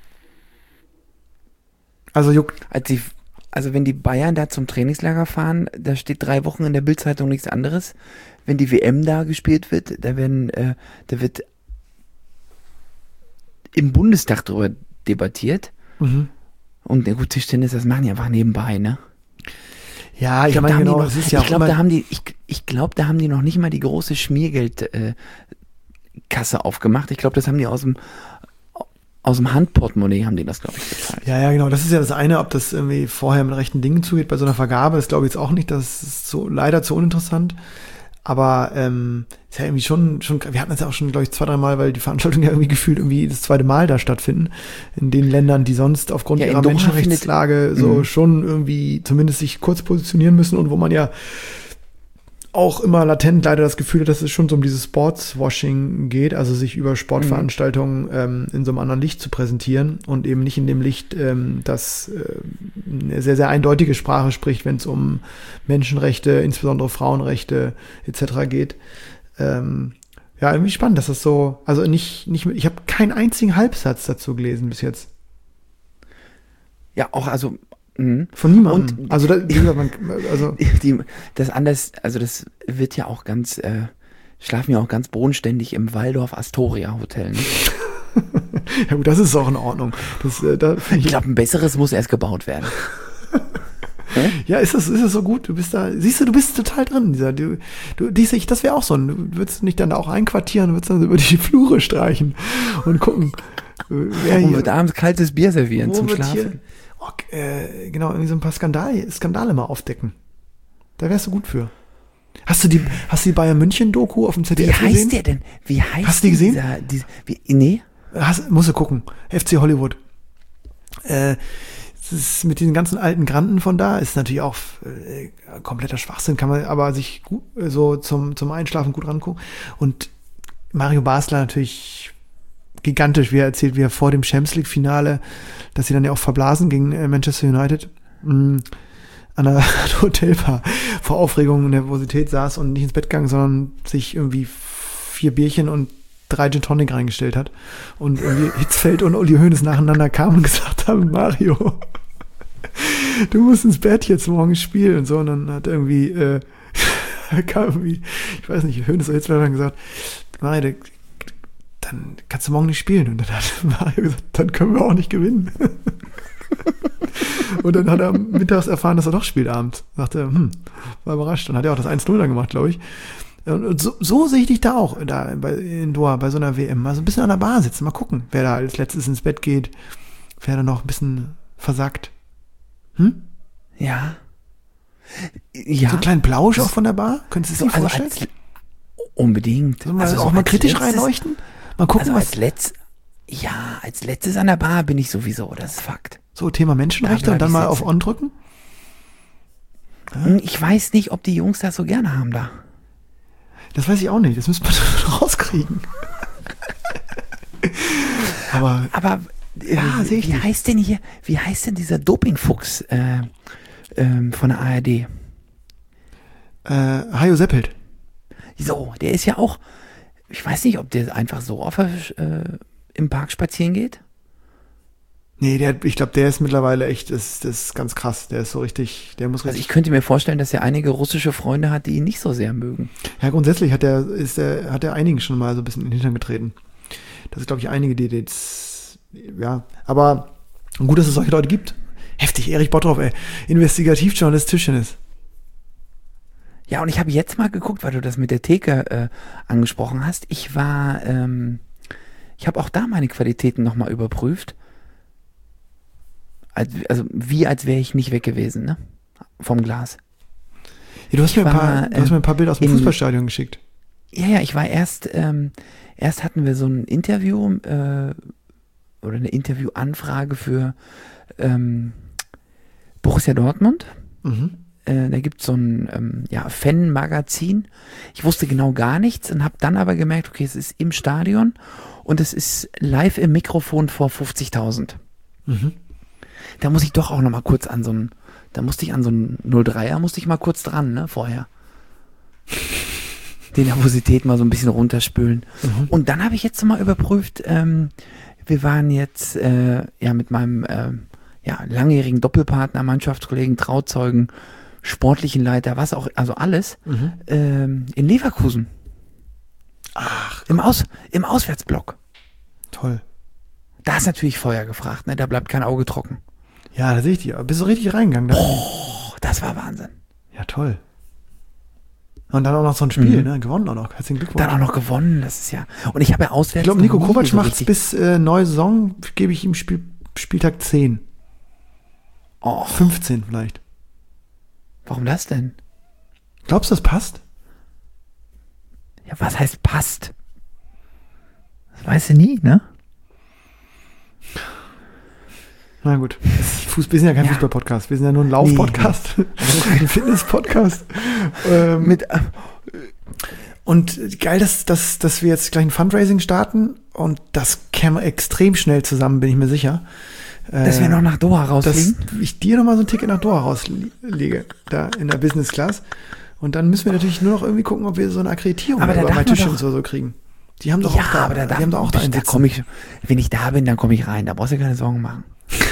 Also juckt. Also wenn die Bayern da zum Trainingslager fahren, da steht 3 Wochen in der Bildzeitung nichts anderes. Wenn die WM da gespielt wird, da wird im Bundestag darüber debattiert. Mhm. Und gut, Tischtennis, das machen die einfach nebenbei, ne? Ja, ich meine genau, es ist ja auch immer... Ich glaube, da haben die noch nicht mal die große Schmiergeldkasse aufgemacht. Ich glaube, das haben die aus dem Handportemonnaie haben die das, glaube ich, bezahlt. Ja, genau. Das ist ja das eine, ob das irgendwie vorher mit rechten Dingen zugeht. Bei so einer Vergabe, das glaube ich jetzt auch nicht. Das ist leider zu uninteressant. Aber ist ja irgendwie schon, wir hatten das ja auch schon, glaube ich, 2-3 Mal, weil die Veranstaltungen ja irgendwie gefühlt irgendwie das 2. Mal da stattfinden. In den Ländern, die sonst aufgrund ihrer Menschenrechtslage so schon irgendwie zumindest sich kurz positionieren müssen und wo man ja auch immer latent leider das Gefühl hat, dass es schon so um dieses Sportswashing geht, also sich über Sportveranstaltungen in so einem anderen Licht zu präsentieren und eben nicht in dem Licht, das eine sehr, sehr eindeutige Sprache spricht, wenn es um Menschenrechte, insbesondere Frauenrechte etc. geht. Ja, irgendwie spannend, dass das so, also nicht, ich habe keinen einzigen Halbsatz dazu gelesen bis jetzt. Ja, auch, also von niemandem. Und also, das wird ja auch ganz, schlafen ja auch ganz bodenständig im Waldorf Astoria Hotel. Ne? Ja gut, das ist auch in Ordnung. Ich glaube, ein besseres muss erst gebaut werden. Ja, ist das so gut? Du bist da, siehst du, du bist total drin. Das wäre auch so. Du würdest nicht dann auch einquartieren, würdest dann über die Flure streichen und gucken. Und wird abends kaltes Bier servieren zum Schlafen. Genau, irgendwie so ein paar Skandale mal aufdecken. Da wärst du gut für. Hast du die Bayern München Doku auf dem ZDF gesehen? Wie heißt der denn? Hast du die gesehen? Nee. Musst du gucken. FC Hollywood. Das ist mit diesen ganzen alten Granden von da, ist natürlich auch kompletter Schwachsinn, kann man aber sich gut, so zum Einschlafen gut rangucken. Und Mario Basler natürlich gigantisch, wie er erzählt, wie er vor dem Champions League Finale, dass sie dann ja auch verblasen gegen Manchester United, an einer Hotelbar vor Aufregung und Nervosität saß und nicht ins Bett gegangen, sondern sich irgendwie 4 Bierchen und 3 Gin Tonic reingestellt hat und irgendwie Hitzfeld und Uli Hoeneß nacheinander kamen und gesagt haben, Mario, du musst ins Bett jetzt morgen spielen und so, und dann hat irgendwie kam irgendwie, ich weiß nicht, Hoeneß oder Hitzfeld hat dann gesagt, Mario, dann kannst du morgen nicht spielen. Und dann hat Mario gesagt, dann können wir auch nicht gewinnen. Und dann hat er mittags erfahren, dass er doch spielt abends. Sagte, war überrascht. Dann hat er auch das 1-0 dann gemacht, glaube ich. Und so sehe ich dich da auch, in Doha, bei so einer WM. Also ein bisschen an der Bar sitzen, mal gucken, wer da als letztes ins Bett geht, wer da noch ein bisschen versackt. Ja. So einen kleinen Plausch auch von der Bar? Könntest du es dir vorstellen? Unbedingt. Also auch mal kritisch reinleuchten? Mal gucken, als letztes an der Bar bin ich sowieso, das ist Fakt. So, Thema Menschenrechte Da und dann bleib mal ich auf sitzen. On drücken? Ich weiß nicht, ob die Jungs das so gerne haben da. Das weiß ich auch nicht. Das müssen wir rauskriegen. Aber Ja, sehe ich wie nicht. heißt denn dieser Dopingfuchs von der ARD? Hajo Seppelt. So, der ist ja auch, ich weiß nicht, ob der einfach so im Park spazieren geht. Nee, ich glaube, der ist mittlerweile echt, das ist ganz krass. Der ist so richtig, der muss Also richtig. ich könnte mir vorstellen, dass er einige russische Freunde hat, die ihn nicht so sehr mögen. Ja, grundsätzlich hat er einigen schon mal so ein bisschen in den Hintern getreten. Das ist, glaube ich, einige, die jetzt, ja, aber gut, dass es solche Leute gibt. Heftig, Erich Bottroff, ey. Investigativjournalist Tischtennis. Ja, und ich habe jetzt mal geguckt, weil du das mit der Theke angesprochen hast. Ich habe auch da meine Qualitäten nochmal überprüft. Also wie als wäre ich nicht weg gewesen, ne? Vom Glas. Ja, du hast mir ein paar Bilder aus dem in- Fußballstadion geschickt. Ja, ich war erst hatten wir so ein Interview oder eine Interviewanfrage für Borussia Dortmund. Mhm. Da gibt es so ein Fan-Magazin. Ich wusste genau gar nichts und habe dann aber gemerkt, okay, es ist im Stadion und es ist live im Mikrofon vor 50.000. Mhm. Da muss ich doch auch noch mal kurz an so einen 03er musste ich mal kurz dran, ne, vorher. Die Nervosität mal so ein bisschen runterspülen. Mhm. Und dann habe ich jetzt mal überprüft, wir waren jetzt mit meinem langjährigen Doppelpartner, Mannschaftskollegen, Trauzeugen, sportlichen Leiter, was auch, also alles, in Leverkusen. Ach, Im Auswärtsblock. toll. Da ist natürlich Feuer gefragt, ne? Da bleibt kein Auge trocken. Ja, da sehe ich dich. Bist du richtig reingegangen? Da? Oh, das war Wahnsinn. Ja, toll. Und dann auch noch so ein Spiel, ne? Gewonnen auch noch. Herzlichen Glückwunsch. Dann auch noch gewonnen, das ist ja. Und ich habe ja auswärts. Ich glaube, Nico noch nie Kovac so macht richtig- bis neue Saison, gebe ich ihm Spieltag 10. Oh, 15 vielleicht. warum das denn? Glaubst du, das passt? Ja, was heißt passt? Das weißt du nie, ne? Na gut. Wir sind ja kein Ja. Fußball-Podcast. Wir sind ja nur ein Lauf-Podcast. Ein Fitness-Podcast. Und geil, dass wir jetzt gleich ein Fundraising starten. Und das käme extrem schnell zusammen, bin ich mir sicher. Dass wir noch nach Doha dass rausfliegen? ich dir nochmal so ein Ticket nach Doha rauslege, da in der Business Class. Und dann müssen wir natürlich nur noch irgendwie gucken, ob wir so eine Akkreditierung Aber da über darf man MyTischtennis doch- oder so kriegen. Die haben doch auch da, aber da die haben doch auch da einen Sitz. komme ich, wenn ich da bin, dann komme ich rein. Da brauchst du dir keine Sorgen machen.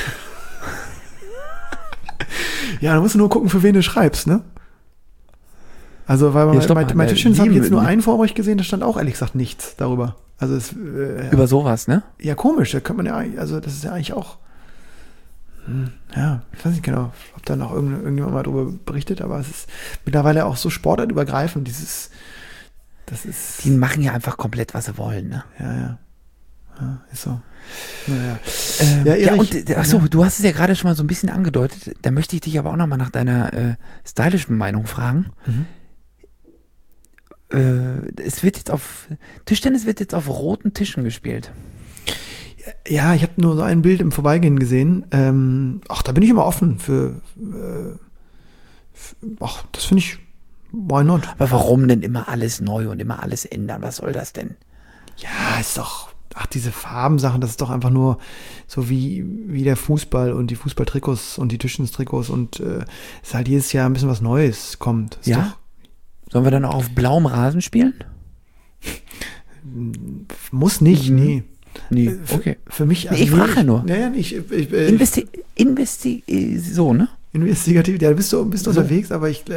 Ja, da musst du nur gucken, für wen du schreibst, ne? Also, weil Ja, stopp mal, MyTischtennis habe ich die- jetzt nur einen Vorbericht gesehen, da stand auch ehrlich gesagt nichts darüber. Also, Über sowas, ne? ja, komisch, da könnte man ja eigentlich, also, das ist ja eigentlich auch, ja, ich weiß nicht genau, ob da noch irgendjemand mal drüber berichtet, aber es ist mittlerweile auch so sportartübergreifend, das ist, Die machen ja einfach komplett, was sie wollen, ne? ja, ist so. Naja. Ja, Erich, und achso, du hast es ja gerade schon mal so ein bisschen angedeutet. Da möchte ich dich aber auch noch mal nach deiner stylischen Meinung fragen. Mhm. Tischtennis wird jetzt auf roten Tischen gespielt. Ja, ich habe nur so ein Bild im Vorbeigehen gesehen. Da bin ich immer offen für das finde ich, why not? Aber warum denn immer alles neu und immer alles ändern? Was soll das denn? Ja, ist doch, diese Farbensachen, das ist doch einfach nur so wie der Fußball und die Fußballtrikots und die Tischtennis-Trikots und ist halt jedes Jahr ein bisschen was Neues kommt. Ist Ja? Sollen wir dann auch auf blauem Rasen spielen? Muss nicht, nee. Nee, okay. Für mich, Nee, ich frage ja nur. Naja, ich So, ne? investigativ, ja, bist du unterwegs, aber ich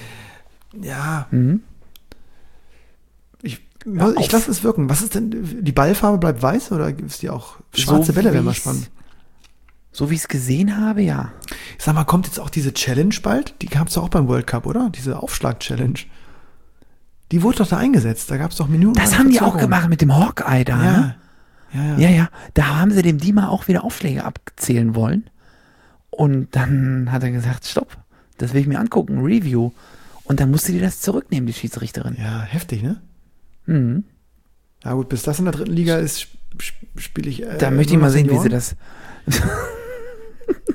Mhm. ich auf. lasse es wirken. Was ist denn, die Ballfarbe bleibt weiß oder ist die auch schwarze So Bälle, wäre mal wie's- spannend. So wie ich es gesehen habe, ja. Sag mal, kommt jetzt auch diese Challenge bald? Die gab es doch auch beim World Cup, oder? Diese Aufschlag-Challenge. Die wurde doch da eingesetzt. Da gab es doch Minuten. Das haben die auch gemacht mit dem Hawkeye da, ne? Ja. Ja. Da haben sie dem Dima auch wieder Aufschläge abzählen wollen. Und dann hat er gesagt, stopp, das will ich mir angucken, Review. Und dann musste die das zurücknehmen, die Schiedsrichterin. Ja, heftig, ne? Mhm. Na gut, bis das in der 3. Liga ist, spiele ich. Da möchte ich nur mal noch sehen, wie sie Senioren. das.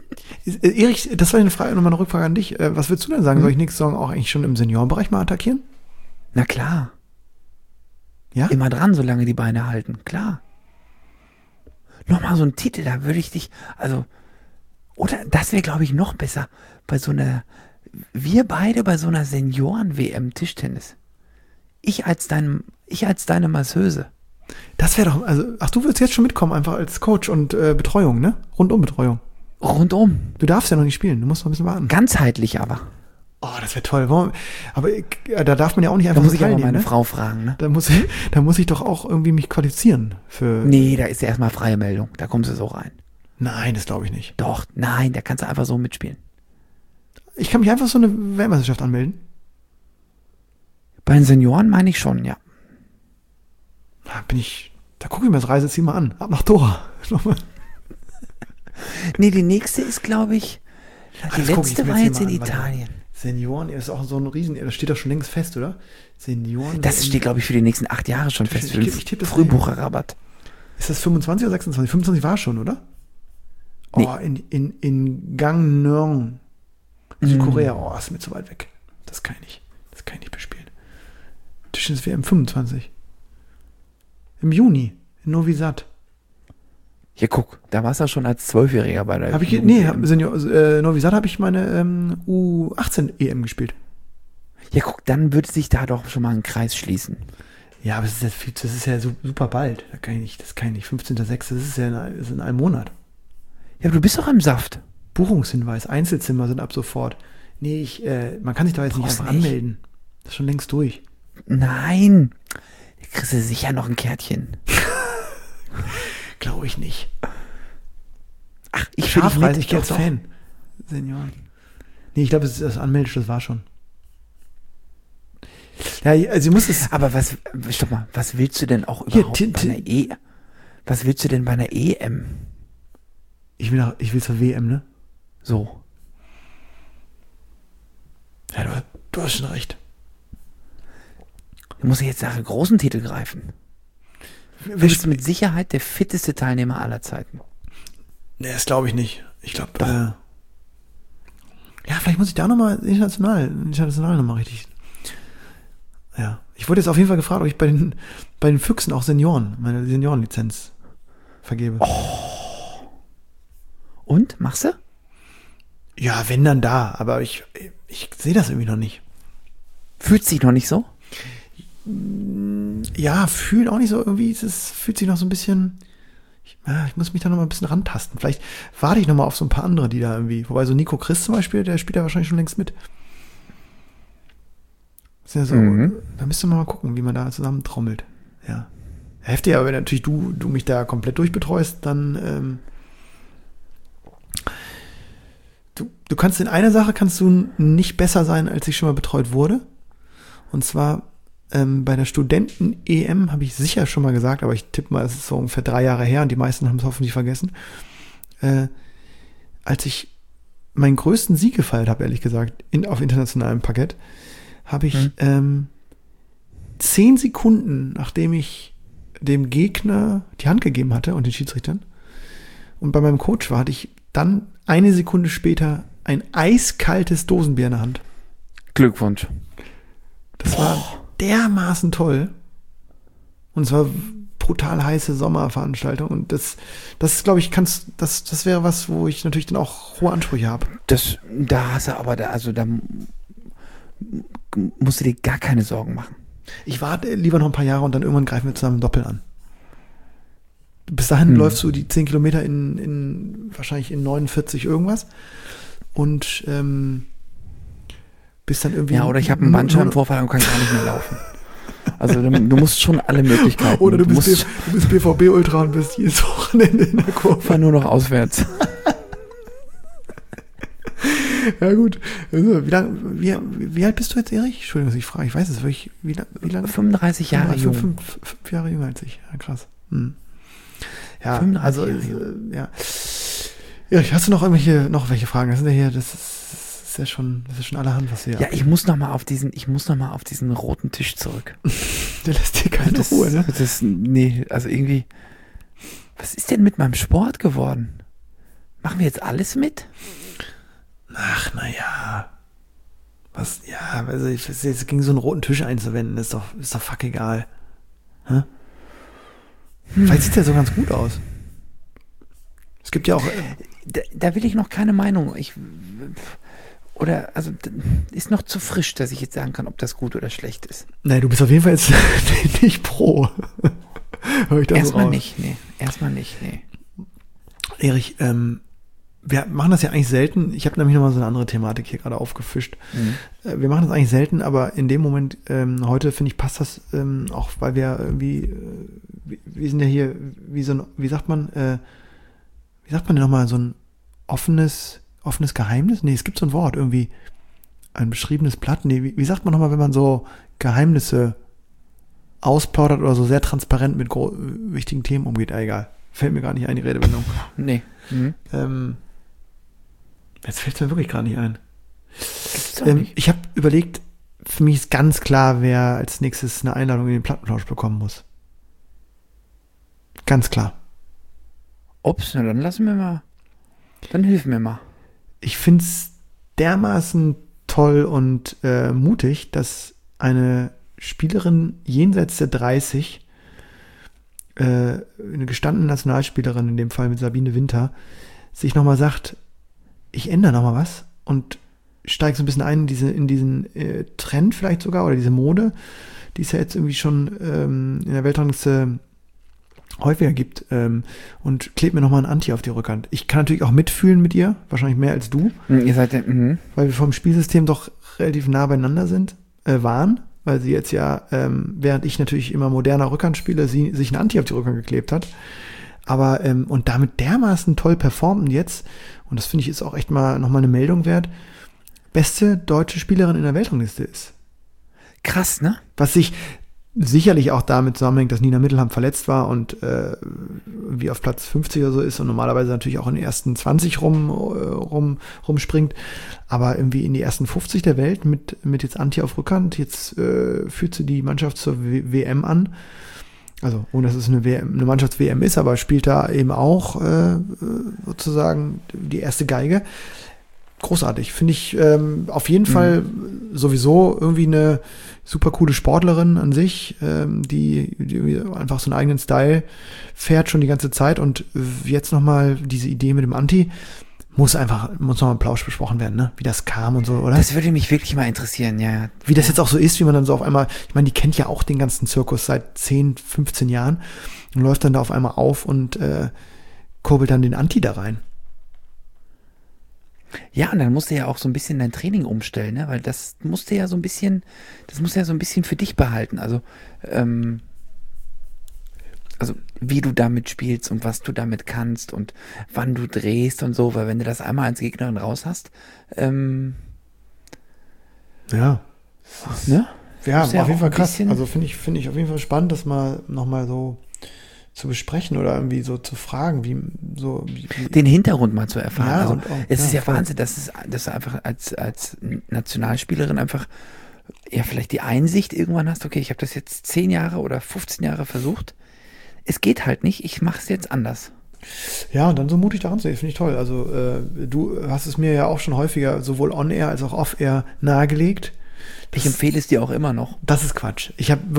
Erich, das war nochmal eine Rückfrage an dich. Was würdest du denn sagen? Soll ich nächste Saison auch eigentlich schon im Seniorenbereich mal attackieren? Na klar. Ja? Immer dran, solange die Beine halten. Klar. Nochmal so ein Titel, da würde ich dich, oder das wäre, glaube ich, noch besser, wir beide bei so einer Senioren-WM Tischtennis. Ich als deine Masseuse. Das wäre doch, du würdest jetzt schon mitkommen, einfach als Coach und Betreuung, ne? Rundum-Betreuung. Rundum. Du darfst ja noch nicht spielen, du musst noch ein bisschen warten. Ganzheitlich aber. Oh, das wäre toll. Aber da darf man ja auch nicht einfach Da muss ich aber teilnehmen, meine ne? Frau fragen, ne? Da muss ich doch auch irgendwie mich qualifizieren für. Nee, da ist ja erstmal freie Meldung. Da kommst du so rein. Nein, das glaube ich nicht. Doch, nein, da kannst du einfach so mitspielen. Ich kann mich einfach so eine Weltmeisterschaft anmelden. Bei den Senioren meine ich schon, ja. Da gucke ich mir das Reiseziel mal an. Ab nach Doha. Nee, die nächste ist, glaube ich, die das guck ich letzte mir war jetzt jetzt hier in mal an, warte. Italien. Senioren, ist auch so ein Riesen, das steht doch schon längst fest, oder? Senioren. Das steht, glaube ich, für die nächsten 8 Jahre schon fest. Für den ich tippe das Frühbucherrabatt. Ist das 25 oder 26? 25 war schon, oder? Nee. Oh, in Gangneung. Südkorea. Oh, ist mir zu weit weg. Das kann ich nicht bespielen. Tischtennis WM 25. Im Juni. In Novi Sad. Hier, guck, da warst du schon als 12-Jähriger bei der Novi Sad habe ich meine U18 EM gespielt. Ja, guck, dann würde sich da doch schon mal ein Kreis schließen. Ja, aber das ist ja super bald. Das kann ich nicht. 15.06. Das ist ja in einem Monat. Ja, aber du bist doch im Saft. Buchungshinweis, Einzelzimmer sind ab sofort. Nee, man kann sich da jetzt nicht Brauchst einfach nicht. anmelden. Das ist schon längst durch. Nein. Da kriegst du sicher noch ein Kärtchen. Glaube ich nicht. Ach, ich will dich mit. Ich gehe als Fan. Senioren. Nee, ich glaube, das Anmelden, das war schon. Ja, also sie muss es. Aber stopp mal, was willst du denn auch überhaupt Hier, bei einer Was willst du denn bei einer EM? Ich will zur WM, ne? So. Ja, du hast schon recht. Du musst jetzt nach einem großen Titel greifen. Du bist mit Sicherheit der fitteste Teilnehmer aller Zeiten. Nee, das glaube ich nicht. Ich glaube, ja, vielleicht muss ich da nochmal international nochmal richtig. Ja, ich wurde jetzt auf jeden Fall gefragt, ob ich bei den Füchsen auch meine Seniorenlizenz vergebe. Oh. Und? Machst du? Ja, wenn dann da, aber ich sehe das irgendwie noch nicht. Fühlt sich noch nicht so? Ja, fühlen auch nicht so, irgendwie fühlt sich noch so ein bisschen, ich muss mich da noch mal ein bisschen rantasten. Vielleicht warte ich noch mal auf so ein paar andere, die da irgendwie, wobei so Nico Chris zum Beispiel, der spielt da wahrscheinlich schon längst mit. Das ist ja so, da müsste man mal gucken, wie man da zusammentrommelt. Ja. Heftig, aber wenn natürlich du mich da komplett durchbetreust, dann du kannst in einer Sache nicht besser sein, als ich schon mal betreut wurde. Und zwar bei der Studenten-EM habe ich sicher schon mal gesagt, aber ich tippe mal, es ist so ungefähr 3 Jahre her und die meisten haben es hoffentlich vergessen. Als ich meinen größten Sieg gefeiert habe, ehrlich gesagt, auf internationalem Parkett, habe ich 10 Sekunden, nachdem ich dem Gegner die Hand gegeben hatte und den Schiedsrichtern und bei meinem Coach war, hatte ich dann 1 Sekunde später ein eiskaltes Dosenbier in der Hand. Glückwunsch. Das war dermaßen toll. Und es war brutal heiße Sommerveranstaltung. Und das glaube ich, das wäre was, wo ich natürlich dann auch hohe Ansprüche habe. Da hast du aber, da musst du dir gar keine Sorgen machen. Ich warte lieber noch ein paar Jahre und dann irgendwann greifen wir zusammen Doppel an. Bis dahin läufst du die 10 Kilometer wahrscheinlich in 49 irgendwas. Und bis dann irgendwie. Ja, oder ich habe einen Bandscheibenvorfall und kann gar nicht mehr laufen. Also du musst schon alle Möglichkeiten. Oder du bist BVB-Ultra und bist jedes Wochenende in der Kurve. Fahr nur noch auswärts. Ja gut. Also, wie alt bist du jetzt, Erich? Entschuldigung, dass ich frage. Ich weiß es wirklich. Wie lange? 35 Jahre jung. 5 Jahre jünger als ich. Ja, krass. Ja, 35 also Jahre jung. ja. Erich, hast du noch welche Fragen? Das ist ja schon allerhand, was hier. Ja, ich muss noch mal auf diesen roten Tisch zurück. Der lässt dir keine Ruhe, ne? Nee, also irgendwie, was ist denn mit meinem Sport geworden? Machen wir jetzt alles mit? Ach, naja. Was, ja, also jetzt gegen so einen roten Tisch einzuwenden, ist doch fuck egal. Hä? Vielleicht sieht der so ganz gut aus. Es gibt ja auch. Da will ich noch keine Meinung. Also ist noch zu frisch, dass ich jetzt sagen kann, ob das gut oder schlecht ist. Nein, du bist auf jeden Fall jetzt nicht pro. Hör ich das Erstmal so raus. nicht, nee. Erstmal nicht, nee. Erich, wir machen das ja eigentlich selten. Ich habe nämlich nochmal so eine andere Thematik hier gerade aufgefischt. Wir machen das eigentlich selten, aber in dem Moment, heute finde ich, passt das auch, weil wir irgendwie, wir sind ja hier, wie sagt man denn nochmal, so ein offenes Geheimnis? Nee, es gibt so ein Wort, irgendwie ein beschriebenes Blatt. Nee, wie sagt man nochmal, wenn man so Geheimnisse ausplaudert oder so sehr transparent mit wichtigen Themen umgeht? Egal. Fällt mir gar nicht ein, die Redewendung. Nee. Jetzt fällt es mir wirklich gerade nicht ein. Gibt's doch nicht. Ich habe überlegt, für mich ist ganz klar, wer als nächstes eine Einladung in den Plattenplausch bekommen muss. Ganz klar. Ups, na dann lassen wir mal. Dann hilf mir mal. Ich finde es dermaßen toll und mutig, dass eine Spielerin jenseits der 30, eine gestandene Nationalspielerin, in dem Fall mit Sabine Winter, sich nochmal sagt, ich ändere nochmal was und steige so ein bisschen ein in diesen Trend vielleicht sogar oder diese Mode, die es ja jetzt irgendwie schon in der Weltrangliste häufiger gibt, und klebt mir nochmal ein Anti auf die Rückhand. Ich kann natürlich auch mitfühlen mit ihr, wahrscheinlich mehr als du, Ihr seid weil wir vom Spielsystem doch relativ nah beieinander waren, weil sie jetzt ja, während ich natürlich immer moderner Rückhand spiele, sie sich ein Anti auf die Rückhand geklebt hat. Aber, und damit dermaßen toll performt jetzt, und das finde ich ist auch echt mal nochmal eine Meldung wert, beste deutsche Spielerin in der Weltrangliste ist. krass, ne? Was sich sicherlich auch damit zusammenhängt, dass Nina Mittelham verletzt war und wie auf Platz 50 oder so ist und normalerweise natürlich auch in den ersten 20 rumspringt, aber irgendwie in die ersten 50 der Welt mit jetzt Anti auf Rückhand. Jetzt führt sie die Mannschaft zur WM an. Also, ohne dass es eine Mannschafts-WM ist, aber spielt da eben auch sozusagen die erste Geige. Großartig. Finde ich auf jeden Fall sowieso irgendwie eine super coole Sportlerin an sich, die einfach so einen eigenen Style fährt schon die ganze Zeit und jetzt nochmal diese Idee mit dem Anti muss nochmal im Plausch besprochen werden, ne? Wie das kam und so, oder? Das würde mich wirklich mal interessieren, ja. Wie das jetzt auch so ist, wie man dann so auf einmal, ich meine, die kennt ja auch den ganzen Zirkus seit 10, 15 Jahren und läuft dann da auf einmal auf und kurbelt dann den Anti da rein. Ja, und dann musst du ja auch so ein bisschen dein Training umstellen, ne? Weil das musst du ja so ein bisschen für dich behalten. Also wie du damit spielst und was du damit kannst und wann du drehst und so, weil wenn du das einmal als Gegnerin raus hast, Ja. ne? Ja, Ist ja auf jeden auch Fall ein krass. bisschen- Also finde ich auf jeden Fall spannend, das mal nochmal so zu besprechen oder irgendwie so zu fragen, wie Den Hintergrund mal zu erfahren. Ja, Also und auch- es ist ja, ja voll. Wahnsinn, dass du einfach als Nationalspielerin einfach ja vielleicht die Einsicht irgendwann hast, okay, ich habe das jetzt 10 Jahre oder 15 Jahre versucht. Es geht halt nicht, ich mache es jetzt anders. Ja, und dann so mutig daran zu gehen, finde ich toll. Also du hast es mir ja auch schon häufiger sowohl on-air als auch off-air nahegelegt. Ich empfehle es dir auch immer noch. Das ist Quatsch.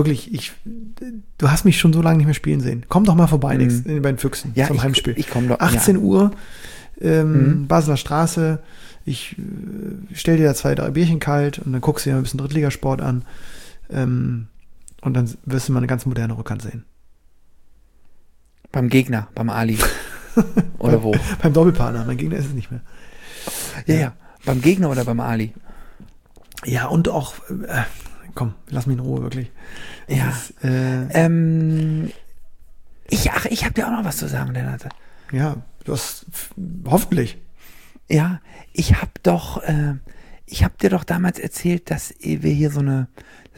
Du hast mich schon so lange nicht mehr spielen sehen. Komm doch mal vorbei bei den Füchsen Ja, zum Heimspiel. ich komme doch. 18 Uhr, Basler Straße. Ich stell dir da 2, 3 Bierchen kalt und dann guckst du dir ein bisschen Drittligasport an. Und dann wirst du mal eine ganz moderne Rückhand sehen. Beim Gegner, beim Ali. Oder wo? Beim Doppelpartner. Mein Gegner ist es nicht mehr. Ja. Beim Gegner oder beim Ali? Ja, und auch, komm, lass mich in Ruhe, wirklich. Ja. Es ist, Ich habe dir auch noch was zu sagen, Lennart. ja, du hast, hoffentlich. Ja, ich habe dir doch damals erzählt, dass wir hier so ein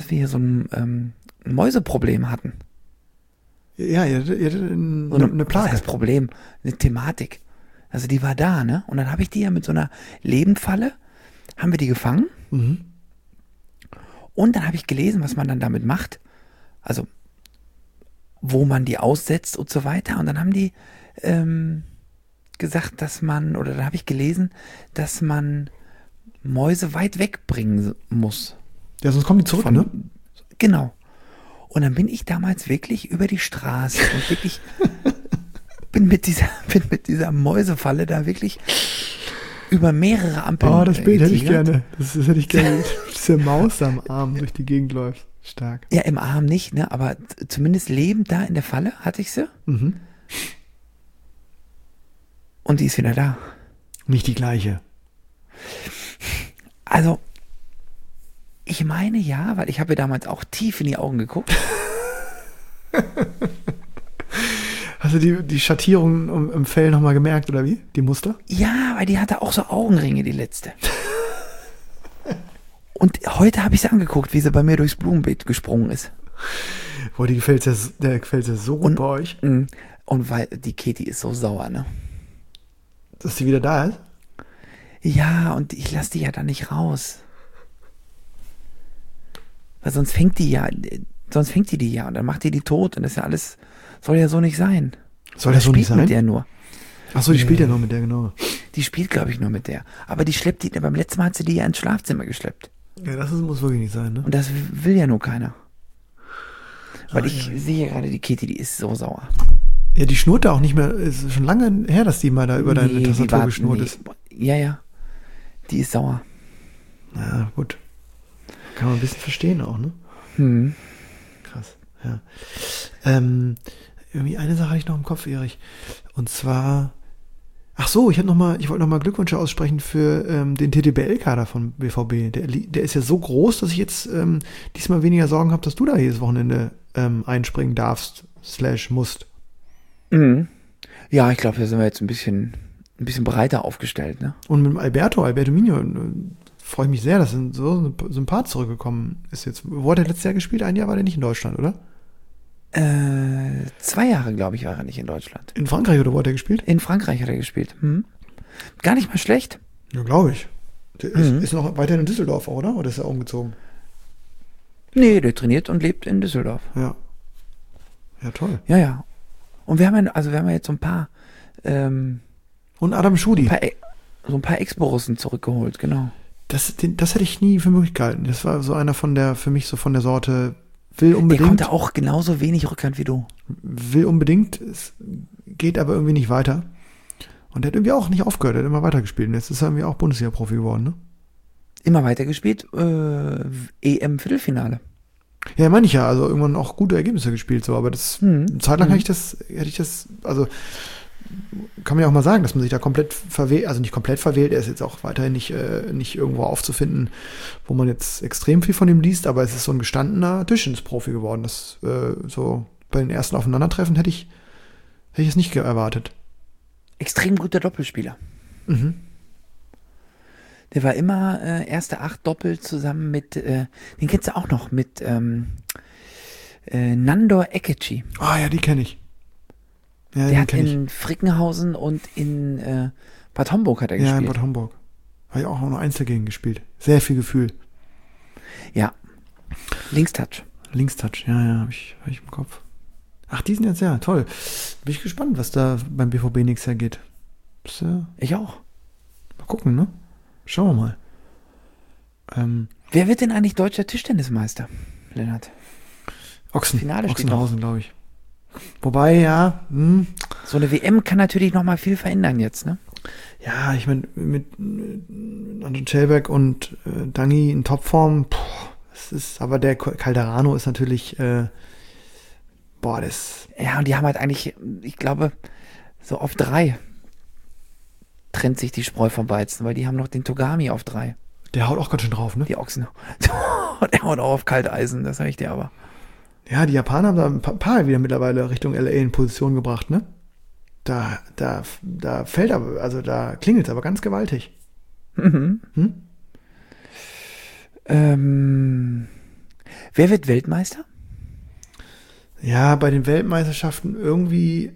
Mäuseproblem hatten. Ja, ihr hattet So eine Plage. Was heißt Problem? Eine Thematik. Also die war da, ne? Und dann habe ich die ja mit so einer Lebendfalle, haben wir die gefangen. Mhm. Und dann habe ich gelesen, was man dann damit macht. Also, wo man die aussetzt und so weiter. Und dann haben die gesagt, da habe ich gelesen, dass man Mäuse weit wegbringen muss. Ja, sonst kommen die zurück, ne? Genau. Und dann bin ich damals wirklich über die Straße und wirklich bin mit dieser Mäusefalle da wirklich über mehrere Ampeln. Oh, das Bild hätte ich getigert. gerne. Das hätte ich gerne. Diese Maus am Arm durch die Gegend läuft. Stark. Ja, im Arm nicht, ne? Aber zumindest lebend da in der Falle hatte ich sie. Mhm. Und die ist wieder da. Nicht die gleiche. Also, ich meine ja, weil ich habe ihr damals auch tief in die Augen geguckt. Hast du die Schattierung im Fell nochmal gemerkt, oder wie? Die Muster? Ja, weil die hatte auch so Augenringe, die letzte. Und heute habe ich sie angeguckt, wie sie bei mir durchs Blumenbeet gesprungen ist. Boah, der gefällt ja so gut bei euch. Und weil die Katie ist so sauer, ne? Dass sie wieder da ist? Ja, und ich lasse die ja dann nicht raus. Weil sonst fängt die die ja und dann macht die tot und das ist ja alles, soll ja so nicht sein. Soll das so nicht sein? Mit der nur. Achso, die spielt ja nur mit der, genau. Die spielt, glaube ich, nur mit der. Aber beim letzten Mal hat sie die ja ins Schlafzimmer geschleppt. Ja, muss wirklich nicht sein, ne? Und das will ja nur keiner. Weil ich sehe gerade die Katie, die ist so sauer. Ja, die schnurrt da auch nicht mehr. Es ist schon lange her, dass die mal da über deine Tastatur geschnurrt ist. Ja. Die ist sauer. Ja, gut. Kann man ein bisschen verstehen auch, ne? Krass, ja. Irgendwie eine Sache hatte ich noch im Kopf, Erich. Und zwar, ach so, ich wollte nochmal Glückwünsche aussprechen für den TTBL-Kader von BVB. Der ist ja so groß, dass ich jetzt diesmal weniger Sorgen habe, dass du da jedes Wochenende einspringen darfst, /musst. Mhm. Ja, ich glaube, da sind wir jetzt ein bisschen breiter aufgestellt, ne? Und mit dem Alberto Mino, freue ich mich sehr, dass so ein Paar zurückgekommen ist jetzt. Wo hat er letztes Jahr gespielt? Ein Jahr war der nicht in Deutschland, oder? 2 Jahre, glaube ich, war er nicht in Deutschland. In Frankreich, oder wo hat er gespielt? In Frankreich hat er gespielt. Gar nicht mal schlecht. Ja, glaube ich. Der ist noch weiterhin in Düsseldorf, oder? Oder ist er umgezogen? Nee, der trainiert und lebt in Düsseldorf. Ja. Ja, toll. Ja. Und wir haben ja jetzt so ein paar und Adam Schudi. So ein paar Ex-Borussen zurückgeholt, genau. Das hätte ich nie für möglich gehalten. Das war so einer für mich so von der Sorte, will unbedingt. Der konnte auch genauso wenig Rückhand wie du. Will unbedingt, es geht aber irgendwie nicht weiter. Und der hat irgendwie auch nicht aufgehört, er hat immer weitergespielt. Und jetzt ist er irgendwie auch Bundesliga-Profi geworden, ne? Immer weitergespielt, EM-Viertelfinale. Ja, meine ich ja, also irgendwann auch gute Ergebnisse gespielt, so, aber eine Zeit lang hätte ich das, also kann man ja auch mal sagen, dass man sich da komplett verwählt, also nicht komplett verwählt, er ist jetzt auch weiterhin nicht irgendwo aufzufinden, wo man jetzt extrem viel von ihm liest, aber es ist so ein gestandener Tischtennis-Profi geworden. Das so bei den ersten Aufeinandertreffen hätte ich es nicht erwartet. Extrem guter Doppelspieler. Der war immer erste 8 Doppel zusammen mit, den kennst du auch noch, mit Nandor Ekeci. Ah ja, die kenne ich. Ja, der hat in Frickenhausen und in Bad Homburg hat er gespielt. Ja, in Bad Homburg. Habe ich auch noch Einzel gegen gespielt. Sehr viel Gefühl. Ja. Linkstouch, ja, habe ich im Kopf. Ach, die sind jetzt, ja, toll. Bin ich gespannt, was da beim BVB nächstes Jahr geht. Ich auch. Mal gucken, ne? Schauen wir mal. Wer wird denn eigentlich deutscher Tischtennismeister, Lennart? Ochsenhausen, glaube ich. Wobei, ja. So eine WM kann natürlich noch mal viel verändern jetzt, ne? Ja, ich meine, mit Anton Schellberg und Dangi in Topform, aber der Calderano ist natürlich, das. Ja, und die haben halt eigentlich, ich glaube, so auf 3 trennt sich die Spreu vom Weizen, weil die haben noch den Togami auf 3. Der haut auch ganz schön drauf, ne? Die Ochsen. Der haut auch auf Kalteisen, das sag ich dir aber. Ja, die Japaner haben da ein paar wieder mittlerweile Richtung LA in Position gebracht, ne? Da fällt aber, also da klingelt es aber ganz gewaltig. Wer wird Weltmeister? Ja, bei den Weltmeisterschaften irgendwie,